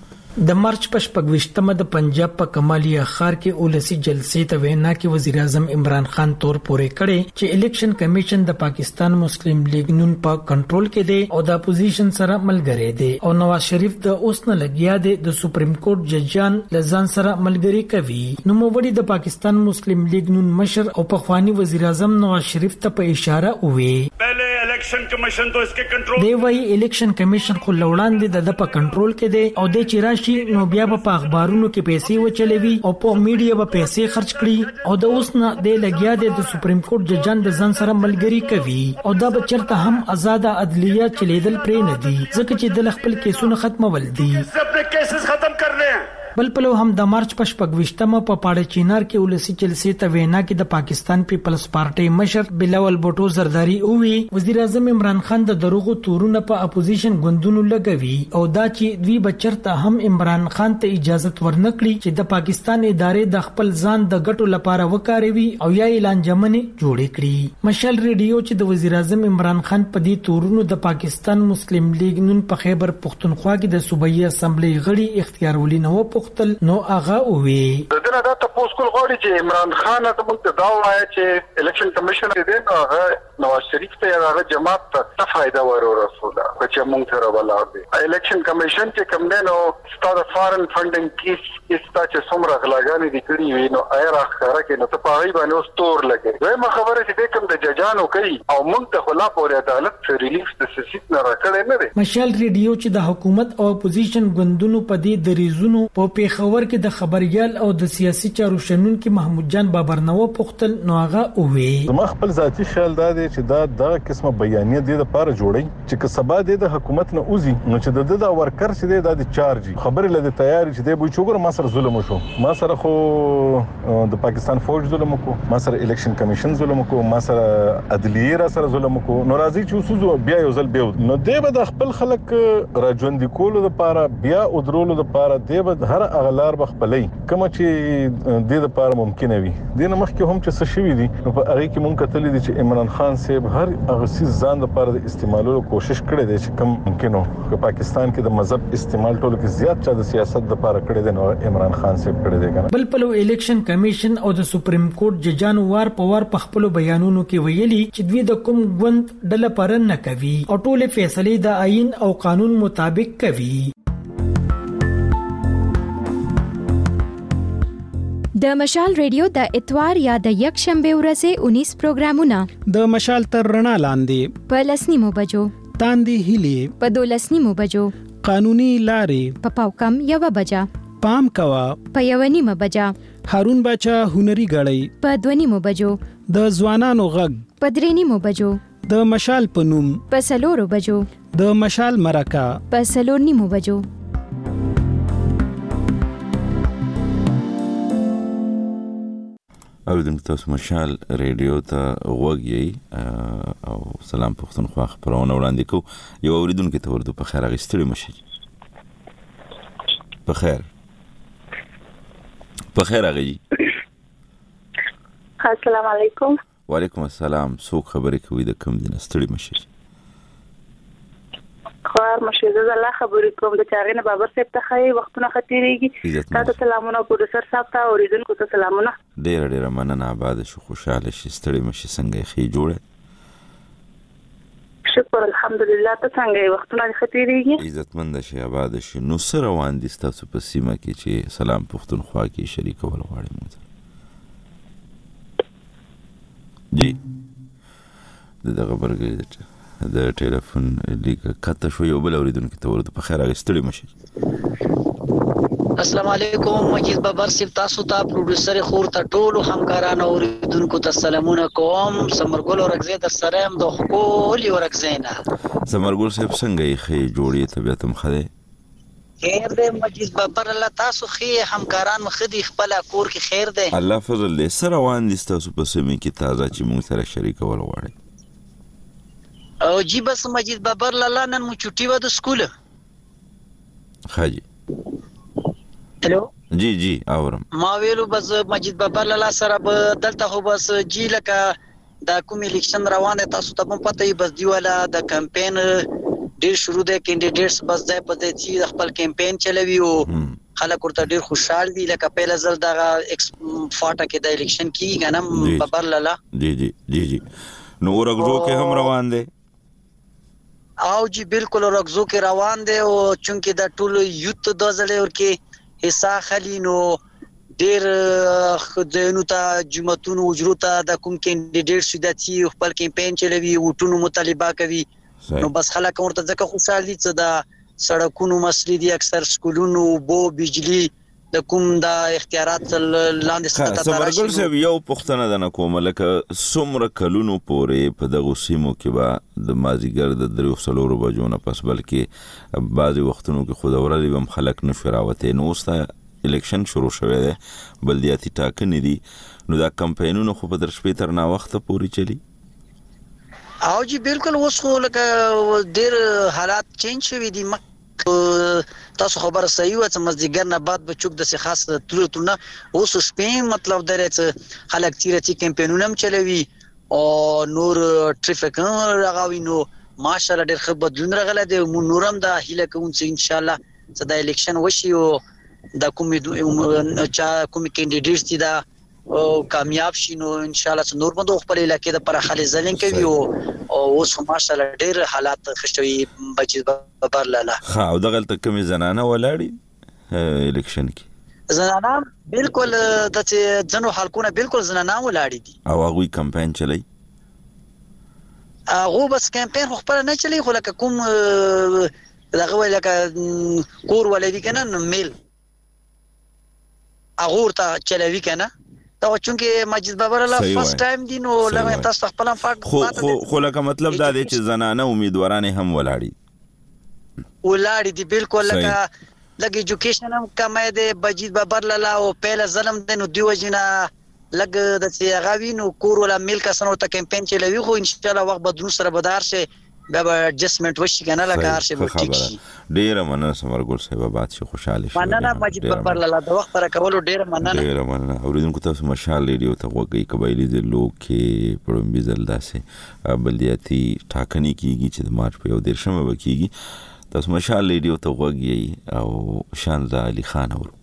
S3: د مارچ په 28مه د پنجاب په کمالیا ښار کې اولسي جلسې ته وینا کې وزیر اعظم عمران خان تور پورې کړي چې الیکشن کمیشن د پاکستان مسلم لیگ نون په کنټرول کې دی او د اپوزیشن سره ملګری دی او نواز شریف د اوس نه لګیا دی د سپریم کورټ ججان لزان سره ملګری کوي نو موړي د پاکستان مسلم لیگ نون مشر او پخوانی وزیر اعظم نواز شریف ته په اشاره وې
S2: پہلے الیکشن کمیشن تو اس کے کنټرول
S3: دی وی الیکشن کمیشن خو لوړاندې د په کنټرول کې دی او د چیرې نو بیا په اخبارونو کې پیسې وچلوي او په میډیا به پیسې خرج کړي او د اوس نه د لګیا د سپریم کورټ ججان د ځان سره ملګری کوي او دا به چرته هم آزاد عدلیه چلیدل پرې نه دي ځکه چې د خپل کیسونه ختمول دي
S2: اپنے کیسز ختم کر رہے ہیں
S3: بل پلو هم د مارچ په 28مه په پاړه چینار کې ولسی جلسې ته وینا کې د پاکستان پیپلز پارټي مشر بلاول بوټو زرداری او وی وزیر اعظم عمران خان د دروغو تورونه په اپوزیشن ګوندونو لګوي او دا چې دوی بچرته هم عمران خان ته اجازه ورنکړي چې د پاکستان ادارې د خپل ځان د ګټو لپاره وکاروي او یا اعلان جمنه جوړ کړي مشال ریډیو چې د وزیر اعظم عمران خان په دې تورونو د پاکستان مسلم لیگ نون په خیبر پختونخوا کې د صوبایي اسمبلی غړي اختیار ولې نو نو هغه وی
S9: دغه دا تاسو کول غواړي چې عمران خان ته موږ دا وایي چې الیکشن کمیشن دې نو هغه نواز شریف ته هغه جماعت ته فائدہ ورسوله چې موږ سره ولاړ دي الیکشن کمیشن چې کوم نه نو ستاسو فارن فندینګ کیس چې څومره غلاګانې دي کړې وي نو ایرا خره کې نو ته پای باندې اوس تور لګي دوی ما خبره چې کوم د ججانو کوي او موږ ته خلا پورې عدالت ریلیف د سیټ نه راکړې نه دي
S3: مشال ریډیو چې د حکومت او اپوزیشن ګوندونو په دې دریزونو په پیښور کې د خبريال او د سیاسي چارو شنونکو محمود جان بابرنوا پختل نو هغه اوې
S10: زما خپل ذاتی خیال دا دی چې دا دغه قسمه بیانیه د لپاره جوړي چې سبا د حکومت نه اوزي نو چې د ورکر چې د چارج خبره لده تیاری چې د بو چوغور ما سره ظلم وشو ما سره خو د پاکستان فوج ظلم وکړو ما سره الیکشن کمیشن ظلم وکړو ما سره عدلیه را سره ظلم وکړو نو راځي چې اوسو بیا یو ځل بیا نو د خپل خلک راجوندي کولو لپاره بیا ودرولو لپاره د هر اغلار بخپلې کوم چې د لپاره ممکن وي د مخکې هم چې څه شوی دي نو په هغه کې مونږ کتلې دي چې عمران خان صاحب هر هغه سیس ځان لپاره د استعمالولو کوشش کړی دی چې کوم ممکنو په پاکستان کې د مذهب استعمال ټولو کې زیات چا د سیاست لپاره کړی دی نو عمران خان صاحب کړی دی کنه
S3: بل پلو الیکشن کمیشن او د سپریم کورټ ججانو وار په وار په خپل بیانونو کې ویلي چې دوی د کوم غوند ډله پرن نه کوي او ټول فیصله د آئین او قانون مطابق کوي
S5: د مشال ریډیو د اتوار یا د یک شنبه ورځې 19 پروګرامونه
S11: د مشال تر رڼا لاندې
S5: په لسنیمو بجو
S11: تاندې هلي
S5: په 12 بجو
S11: قانوني لارې
S5: په پاوکم 1 بجا
S11: پام کوا
S5: په 1 بجا
S11: هارون بچا هنري غړی
S5: په 2 بجو
S11: د ځوانانو غږ
S5: په 3 بجو
S11: د مشال پنوم
S5: په 4 بجو
S11: د مشال مرکه
S5: په 4 بجو
S1: اوریدونکو تاسو مشال ریډیو ته غوږی او سلام پښتونخوا خبرونه وړاندې کوو یو اوریدونکو ته ورته په خیر غوښتل مشي په خیر غوي
S12: السلام علیکم
S1: وعلیکم السلام څوک خبرې کوي د کوم دین ستړي مشي
S12: خبر مشه زه الله خبرې کوم د چاغینه بابر صاحب ته خای وختونه خطرېږي تاسو سلامونه پروډوسر صاحب ته اوریدونکو ته سلامونه
S1: ډېر مننه آباد شو خوشاله شي ستړي مشي څنګه خې جوړه
S12: شکر الحمدلله ته څنګه وختونه خطرېږي
S1: عزتمند شي آباد شي نو سره روان دي تاسو په سیمه کې چې سلام پښتونخوا کې شریک ول غواړي مو جی دغه برګه د ټلیفون لیک کته شو یو بل اوریدونکو ته ورته په خیر غستړي مشي
S13: السلام علیکم مجید بابر صاحب تاسو ته پروډوسر خور ته ټول همکارانو اوریدونکو ته سلامونه کوم سمرګل ورغزه در سره هم د خپل ورغزینا
S1: سمرګل صاحب څنګه یې جوړی طبيعت مخده
S13: خیر دی مجید بابر الله تاسو خې همکاران مخدي خپل کور کې خیر دی
S1: الله فضل له سره روان دي تاسو په سیمه کې تازه چې موږ سره شریک ول غواړي
S13: او جی بس مجید بابر لاله نن مو چټي و د سکول
S1: خاجي
S13: هلو
S1: جی اورم
S13: ما ویلو بس مجید بابر لاله سره به دلته خو بس جی لکه دا کوم الیکشن روان دي تاسو ته په پته بس دی ولا د کمپاین ډیر شروع دی کینډیډیټس بس ځای په دې چې خپل کمپاین چلوي او خلک ورته ډیر خوشحال دي لکه پیله ځل دا فاټه کې د الیکشن کیږي غنم بابر لاله
S1: جی نو ورغزو کې هم روان دي
S13: او جی بالکل رغزو کې روان دي او چونکه دا ټول یوت دوزلې ورکه حصہ خلی نو ډیر خدانو ته جمعتون اجرته د کوم کینډیډیټ سوداتی خپل کمپاین چلوي او ټول مطالبه کوي نو بس خلک ورته ځکه خوشاله دي چې دا سړکونو مسلې دي اکثر سکولونو بو بجلی د کوم د اختیارات لاندې ستاسو
S1: سمرګل صاحب یو پښتنه د نکوم لکه سمره کلونو پورې په دغه سیمو کې با د مازیګر د 3 بجو نه پس بلکې بعضي وختونو کې خود اورالي هم خلک نشو راوته نو ستا الیکشن شروع شوه دی بلدیاتي ټاکنې دي نو دا کمپاینونو خو په درشپې تر نا وخت پورې چلی
S13: او جی بالکل اوس خو لکه ډیر حالات چینج شوي دي تاسو خبره صحیح و چې مزدیګر نه بعد به چوک د څه خاص تلونه اوس شپې مطلب درې چې خلک تیرې کمپاینونه هم چلوي او نور ټریفیک راغوي نو ماشاءالله ډېر ښه بدلون راغلی دی مو نورم د هیله کوم چې ان شاء الله چې د الیکشن وشي او د کوم کینډیډیټس دي دا کامیاب شي نو ان شاء الله نور به خپل علاقې د پر خالي ځلین کوي او اوس ماشاءالله ډېر حالات خشوي بچي ببر لاله
S1: ها او دغه تکمه زنانه ولاړی الیکشن کې
S13: زنانه بالکل د ځنو حلقونه بالکل زنانه ولاړی دي
S1: او هغه کمپاین چلی
S13: هغه بس کمپاین خپل نه چلی خو لکه کوم دغه لکه کور ولې کنه میل اغور ته چلوي کنه دا چونکه مجید بابر الله فرست ټایم دی نو لږه تاسو خپل فاک
S1: خو لکه مطلب دا دی چې زنانه امیدواران هم
S13: ولاړی دي بالکل لکه ایجوکیشن هم کمه دی مجید بابر الله او پهل ظلم دی نو دیو جنا لګ د سیغاوی نو کور ولا ملک سنو ته کمپین چلوي خو ان شاء الله وخت بدون سره بدار شي بیا ایڈجسټمنټ وشي کنه لکه هر شی به ټیک شي.
S1: ډیر مننه سمرګل صاحب بات شي خوشاله شي.
S13: مننه مجید بابر الله د وخت پر کولو ډیر مننه.
S1: اوریدونکو تاسو مشال ریډیو ته وګورئ قبایلی ضلعو کې پړم بيزل داسې بلدیاتي ټاکنې کیږي چې د مارچ په 13 وکیږي. تاسو مشال ریډیو ته وګورئ او شانزا علي خان اورو.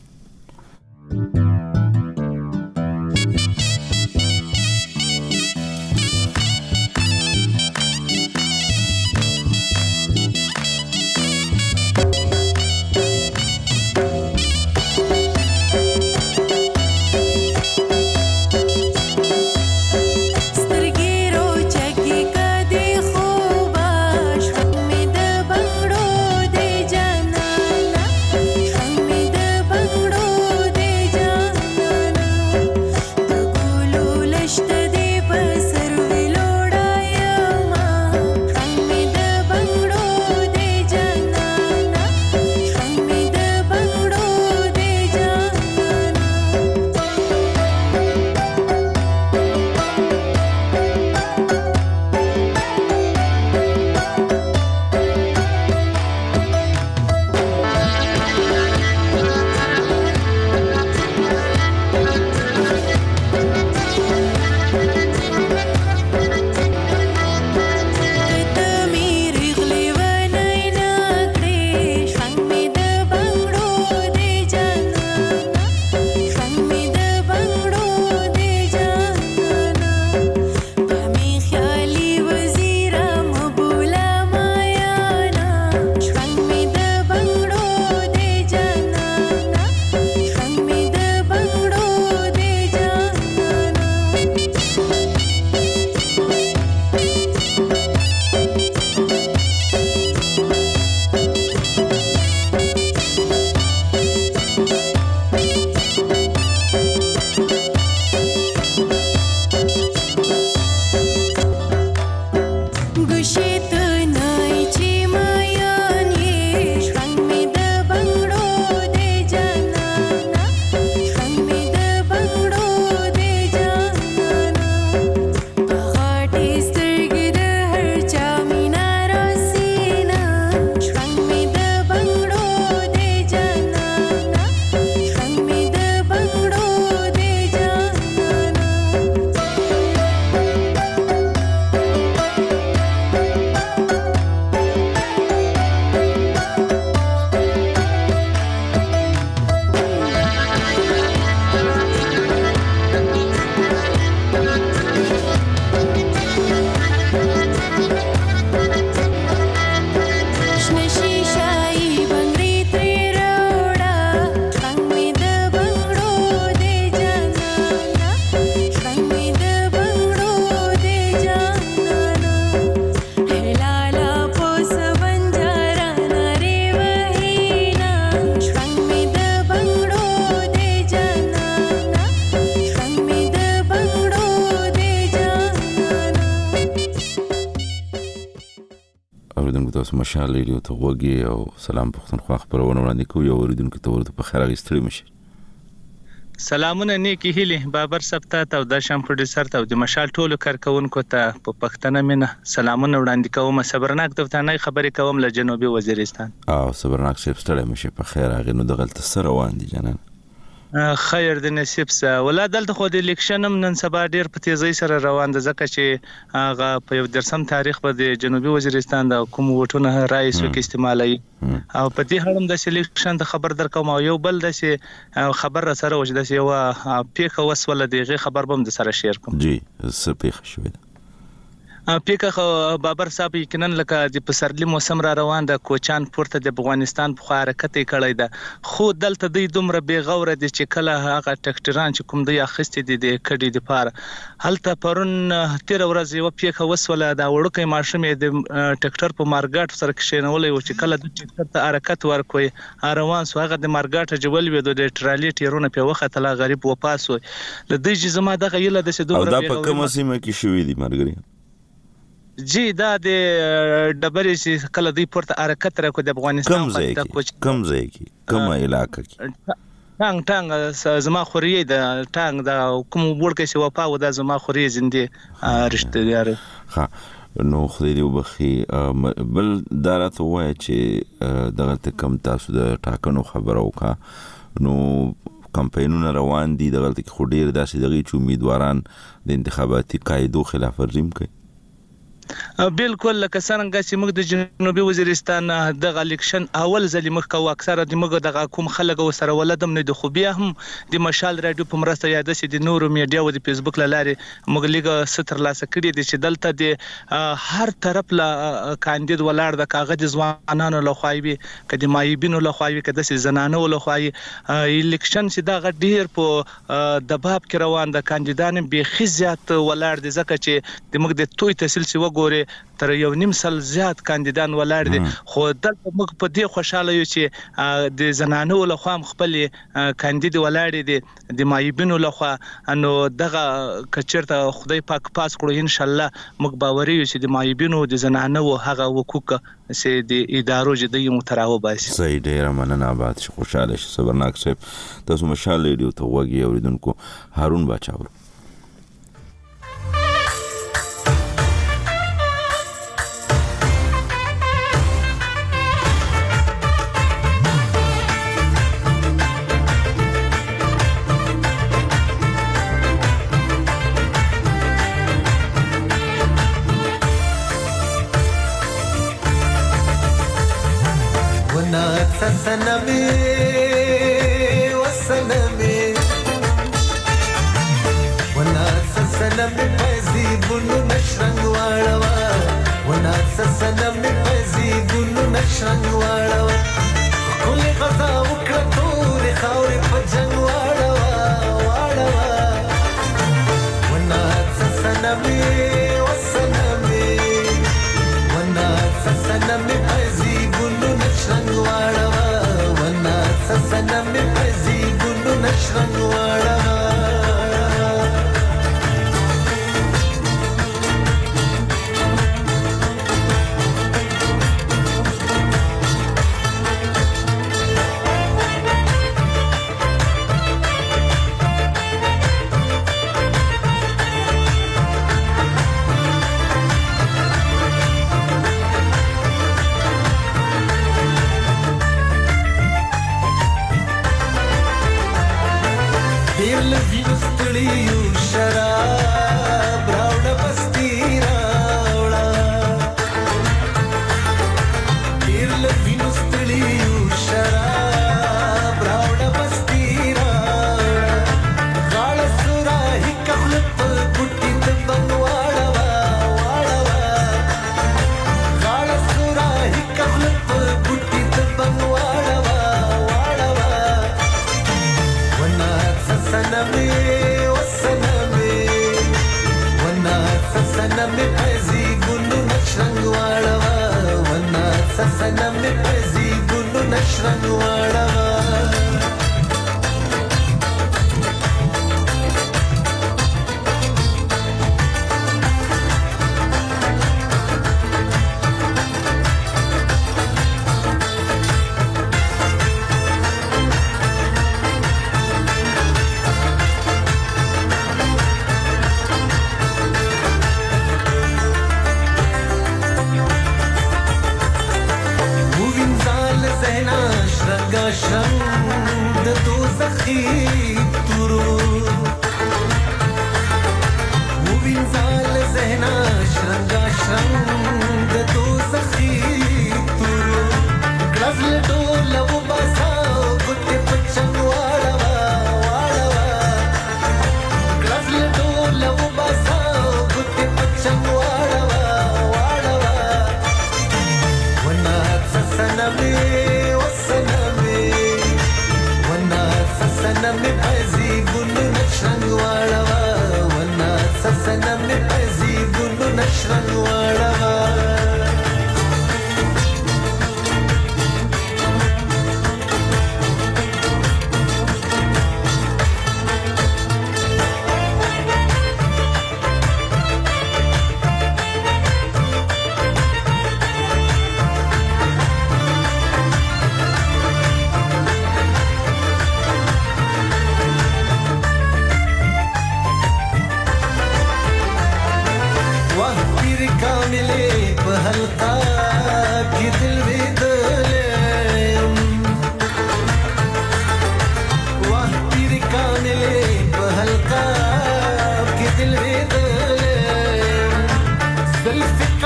S1: مشال ریډیو ته وګورئ او سلام پښتونخوا خبرونه وړاندې کوي او اوریدونکو ته ورته په خیر غوښتل مشه.
S14: سلامونه نیکی هیله بابر سپتا ته د شام پروډوسر ته د مشال ټولو کارکونکو ته په پښتنه مینه سلامونه وړاندې کوم. صبرناک دفتانه خبرې کوم له جنوبي وزیرستان.
S1: صبرناک صاحب ستړی مشه په خیر هغه نو د غلط سره روان دي جنان.
S14: خیر د نصیب سه ولا دلته خو د الیکشن نن سبا ډیر په تیزی سره روان ده ځکه چې هغه په 13 تاریخ په د جنوبي وزیرستان د کوم وټونه رئیس وک استعمالي او په دې اړه د الیکشن د خبر درکوم او یو بل د خبر سره وجد سي او پیخه وسوله دغه خبر بم د سره شیر کوم.
S1: جی څه پیښ شوې
S14: پیکه بابر صاحب یقینا لکه د پسرلی موسم را روان د کوچان پورته د افغانستان په حرکت کړی ده خو دلته د دومره بې غوره دي چې کله هغه ټکټران چې کوم دی اخستې دي د کډي د پاره هلته پرون تیر ورځ یو پیکه وسوله د وړوکې ماشومې د ټکټر په مارګاټ سره کښینولې و چې کله د ټکټر ته حرکت ورکوي روان سو هغه د مارګاټ جوړ وي د ټرالي ټیرونه په وخت لا غریب و پاسو د دې زما دغه یله د څه دومره
S1: او دا په کومه سیمه کې شوې دي مرګري
S14: جی دا د ډبرې چې کله دوی پورته حرکت راکو د افغانستان
S1: کم ځای کې کومه علاقه کې
S14: ټانګ زما خوري د ټانګ د کوم ورکه چې وپاو د زما خوري زندې رشتہ دار
S1: ها نو خدای دې وبخي بل دارته وای چې دغه کم تاسو د ټاکنو خبرو کا نو کمپاینونه روان دي دغه خو ډیر داسې دغه چې امیدواران د انتخاباتي قاعدو خلاف ورزي کوي
S14: بالکل لکه څنګه چې موږ د جنوبي وزیرستان د الیکشن اول ځلې مخ کو اکثره د موږ د کوم خلک سره ولدم نه د خو بیا هم د مشال رادیو په مرسته یاد سي د نورو میډیا او د فیسبوک لاري موږ لګه ستر لاس کړی دي چې دلته د هر طرف لا کاندید ولاړ د کاغذ ځوانانو لخوایي کدي مایبینو لخوایي کده سي زنانو لخوایي الیکشن چې دا ډیر په دباب کې روان د کاندیدان به خزيات ولاړ دي ځکه چې د موږ د توي تحصیل سی وګوري تر یو نیم سل زیات کاندیدان ولاړ دي خو دلته موږ په دې خوشاله یو چې د زنانو لخوا خپل کاندید ولاړ دي د مایبینو لخوا انو دغه کچرته خدای پاک پاس کړو ان شاء الله موږ باوري یو چې د مایبینو د زنانو هغه حقوق سي د ادارو جدي متراو باسي
S1: صحیح ډیر مننه آباد شي خوشاله شي صبرناک صاحب تاسو مشال ریډیو ته وګورئ اوریدونکو هارون باچاور
S15: سنمي وسنمي وناس سنمي فزيبن نشرن واړوا وناس سنمي فزيبن نشرن واړوا كل غزا وکړه تور خاورې په جنگ واړوا واړوا وناس سنمي وسنمي وناس سنمي فزيبن نشرن واړوا سنمي فزيبن نشرن واړوا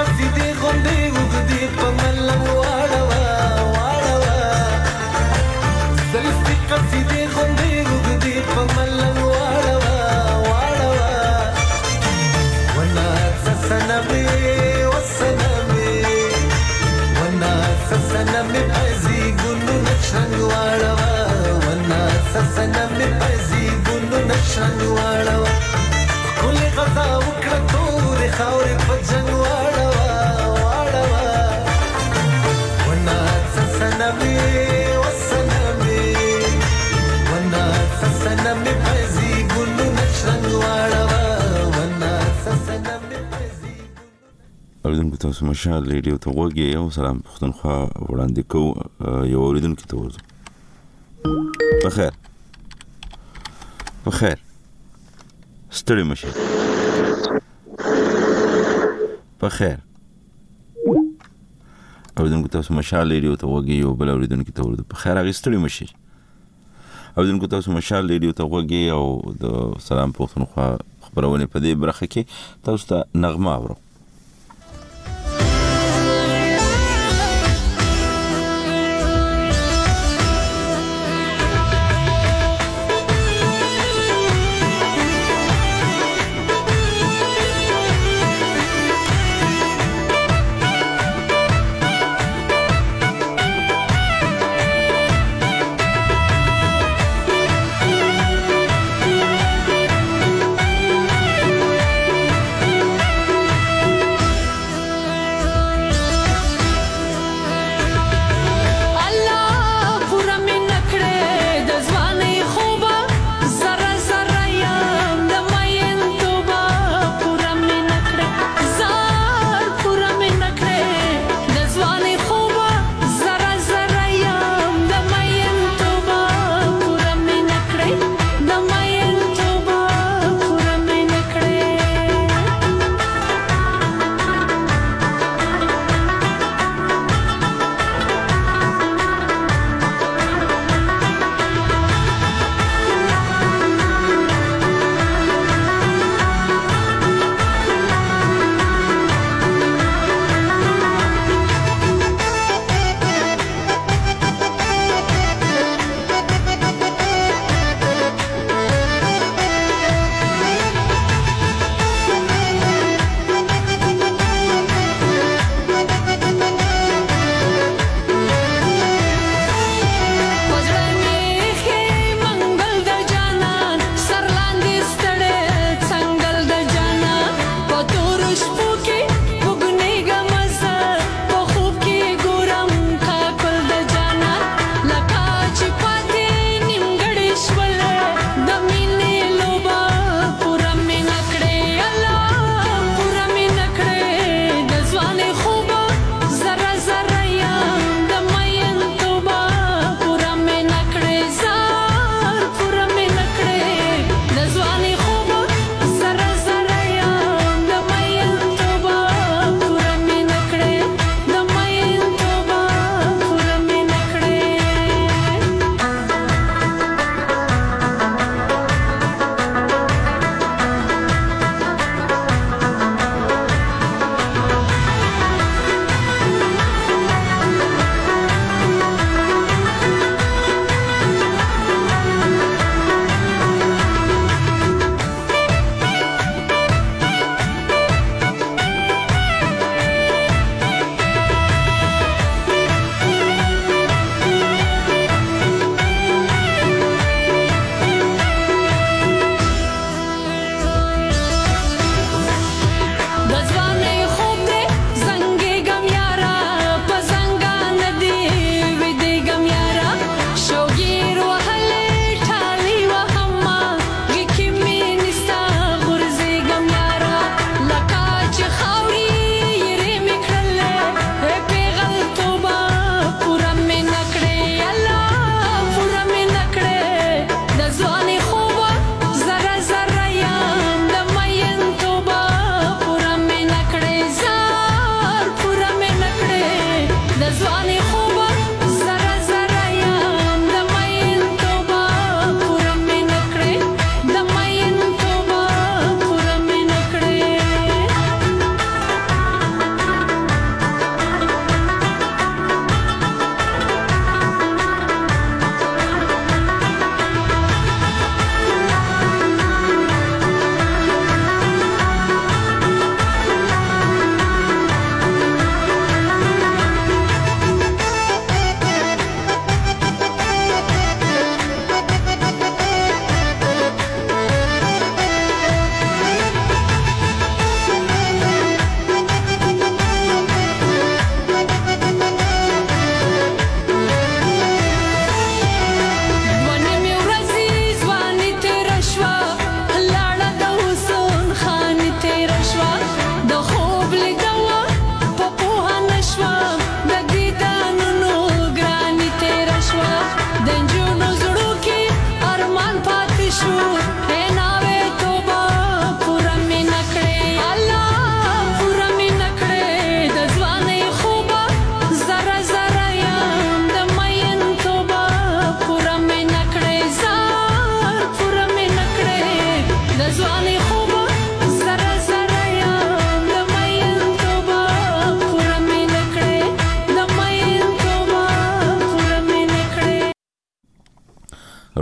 S15: قصیدې غوندې وګدې په ملنګ واړوه واړوه زلفې قصیدې غوندې وګدې په ملنګ واړوه واړوه وناسه سنمې وسنمې وناسه سنمې پزي ګلو نشنګ واړوه وناسه سنمې پزي ګلو نشنګ واړوه کل غزا وکړه تورې خاورې په جنګ واړوه واړوه وناسه سنمې وسنمې وناسه سنمې پزي ګلو نشنګ واړوه وناسه سنمې پزي
S1: اوریدونکو تاسو مشال ریډیو ته وګورئ او سلام پښتونخوا وړاندې کوو یو اوریدونکو ته ورځو بخیر بخیر ستړي مشه بخیر اوریدونکو تاسو مشال ریډیو ته وګورئ او بل اوریدونکو ته ورځو بخیر هغه ستړي مشه اوریدونکو تاسو مشال ریډیو ته وګورئ او د سلام پښتونخوا خبرونه په دې برخه کې تاسو ته نغمه اورو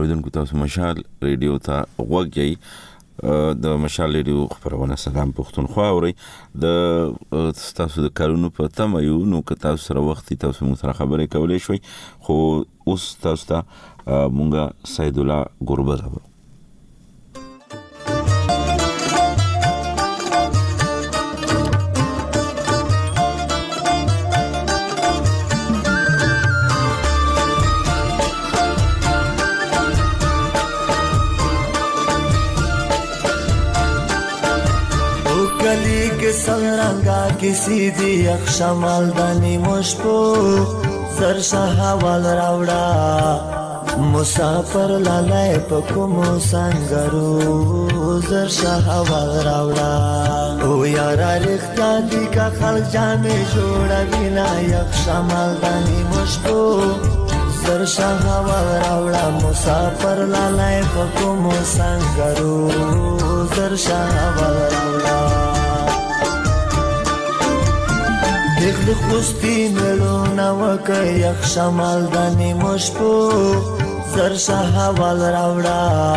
S1: اوریدونکو تاسو مشال ریډیو ته وګورئ. د مشال ریډیو خبرونه سلام پښتونخوا اوري د تاسو د کارونو په تمه یو نو که تاسو سره وخت تاسو مو سره خبرې کولای شئ خو اوس تاسو ته مونږه سید الله ګوربز راو
S15: संरंगा किसी दी अक्षमाल दानी मुशपो सरशाह वाल रावड़ा मुसाफर लालाय पकुमो संगरू सरशाह वाल रावड़ा ओ यारा रिख्ता दी का खल जाने जोड़ा बिना अक्षमाल दानी मुशपो सरशाह वाल रावड़ा मुसाफर लालाय पकुमो संगरू सरशाह वाल रावड़ा دخل خوستی ملونا وکا یک شمال دانی مشپو زرشاه وال راوڑا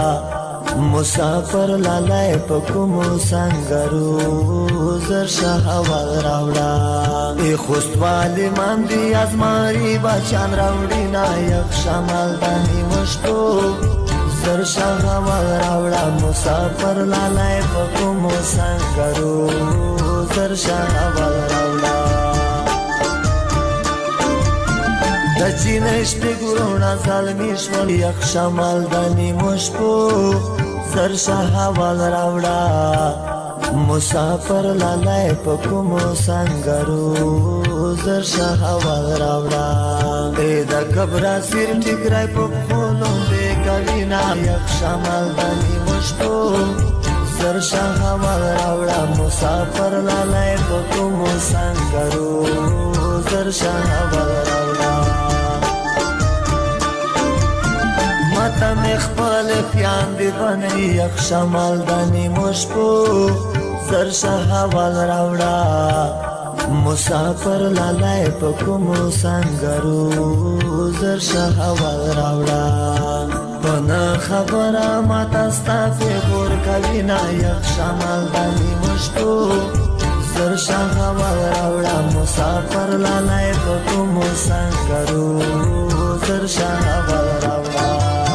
S15: مسافر لالای پکمو سنگرو زرشاه وال راوڑا ای خوست والی من دی از ماری بچان راوڑی نا یک شمال دانی مشپو زرشاه وال راوڑا مسافر لالای پکمو سنگرو زرشاه وال راوڑا دچینش بگرونا ظالمیش ولی یک شمال دانی مشپو سرشاه وال راوڑا مسافر لالای پکمو سنگرو زرشاه وال راوڑا ایدا کبرا سیر ٹکرائی پکولون دے کبینا یک شمال دانی مشپو سرشاه وال راوڑا مسافر لالای پکمو سنگرو زرشاه وال راوڑا ماتا مخبال پیان دی بنی یک شمال دانی مشپو زرشاه وال راوڑا مسافر لالای پکمو سنگرو زرشاه وال راوڑا بنا خبره ماتا ستافی غور کبینا یک شمال دانی مشپو زرشاه وال راوڑا مسافر لالای پکمو سنگرو زرشاه وال راوڑا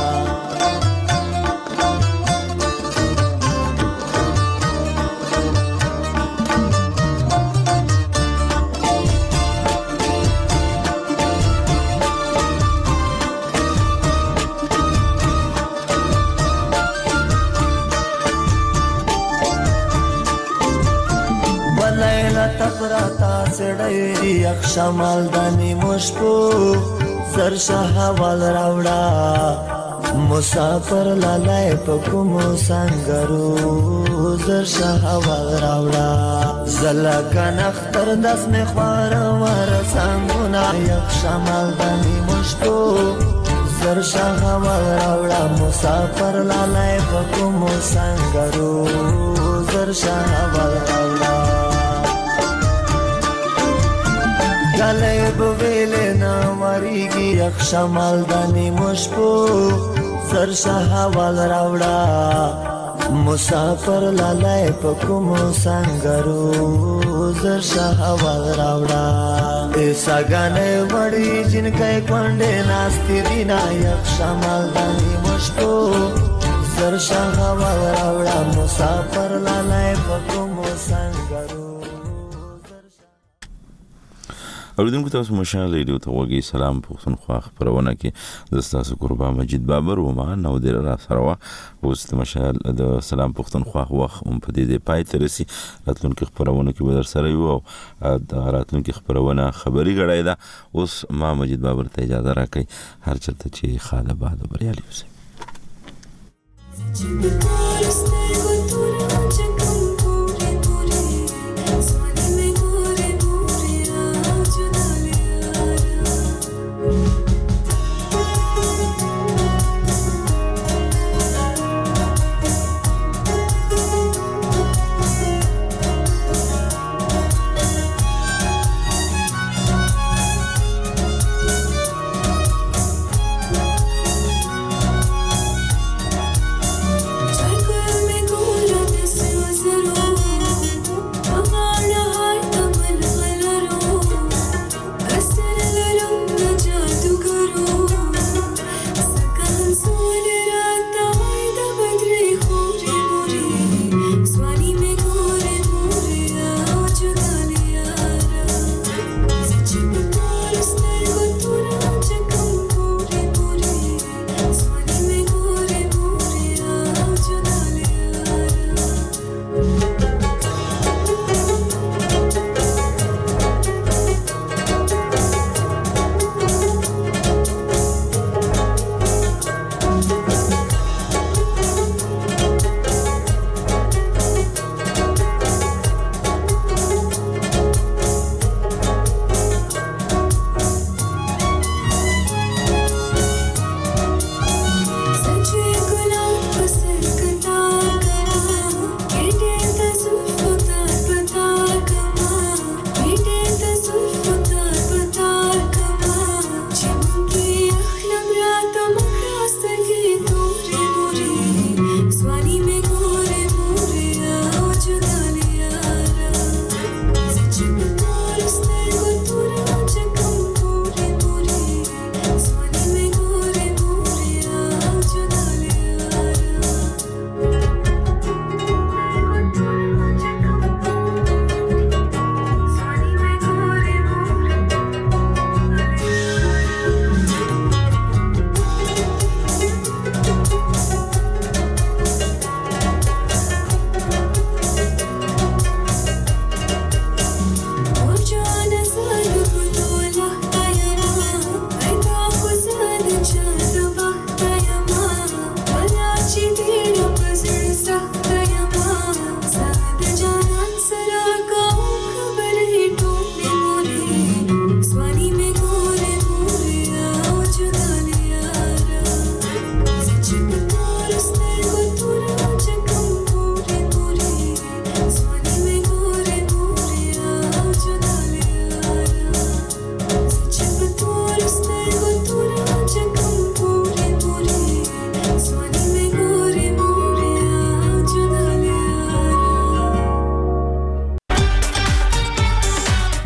S15: تپراتا سڑی یک شمال دانی مشپو زرشاه وال راوڑا مسافر لالای پکمو سنگرو زرشاه وال راوڑا زلکن اختر دس میں خوار ور سنگونا یک شمال دانی مشپو زرشاه وال راوڑا مسافر لالای پکمو سنگرو زرشاه وال راوڑا گلے بویلے نا مریگی یک شمال دانی مشپو زرشاه وال راوڑا مسافر لالای پکمو سنگرو زرشاه وال راوڑا ایسا گانے وڑی جن کے کنڈے ناستی دینا یک شمال دانی مشپو زرشاه وال راوڑا مسافر لالای پکمو سنگرو.
S1: اوریدونکو تاسو مشال ریډیو ته وګورئ. سلام پښتونخوا خبرونه کې د تاسو قربان مجید بابر و ما نو در را سره اوس د مشال د سلام پښتونخوا وخت هم په دې پای ته رسي. راتلونکو خبرونه کې به در سره یو او د راتلونکو خبرونه خبري غړای دا. اوس ما مجید بابر ته اجازه راکړئ هر چرته چې خاله باد بریالي اوسئ.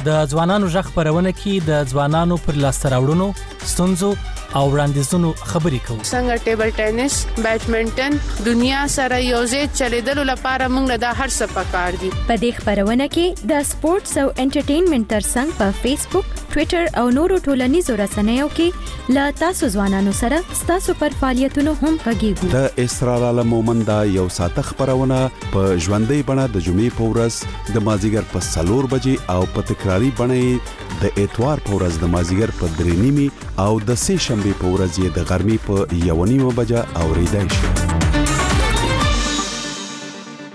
S16: د ځوانانو ژغ خبرونه کې د ځوانانو پر لاسته راوړنو ستونزو او وړاندیزونو خبرې کوو.
S17: څنګه ټیبل ټینس، بیډمنټن دنیا سره یوځای چلیدلو لپاره موږ د هر څه پکار دي.
S5: په دې خبرونه کې د سپورتس او انټرټینمنټ ترڅنګ په فیسبوک، ټوئیټر او نورو ټولنیزو رسنیو کې لا تاسو ځوانانو سره تاسو پر فعالیتونو هم غږیږو.
S18: د اسرار عالم مومند یو ساعت خبرونه په ژوندۍ بڼه د جمعې په ورځ د مازیګر په 4 بجې او په تکراری بڼه د اتوار په ورځ د مازیګر په 3:30 او د سه شنبه په ورځ د غرمې په 1:30 بجې اوریدای شي.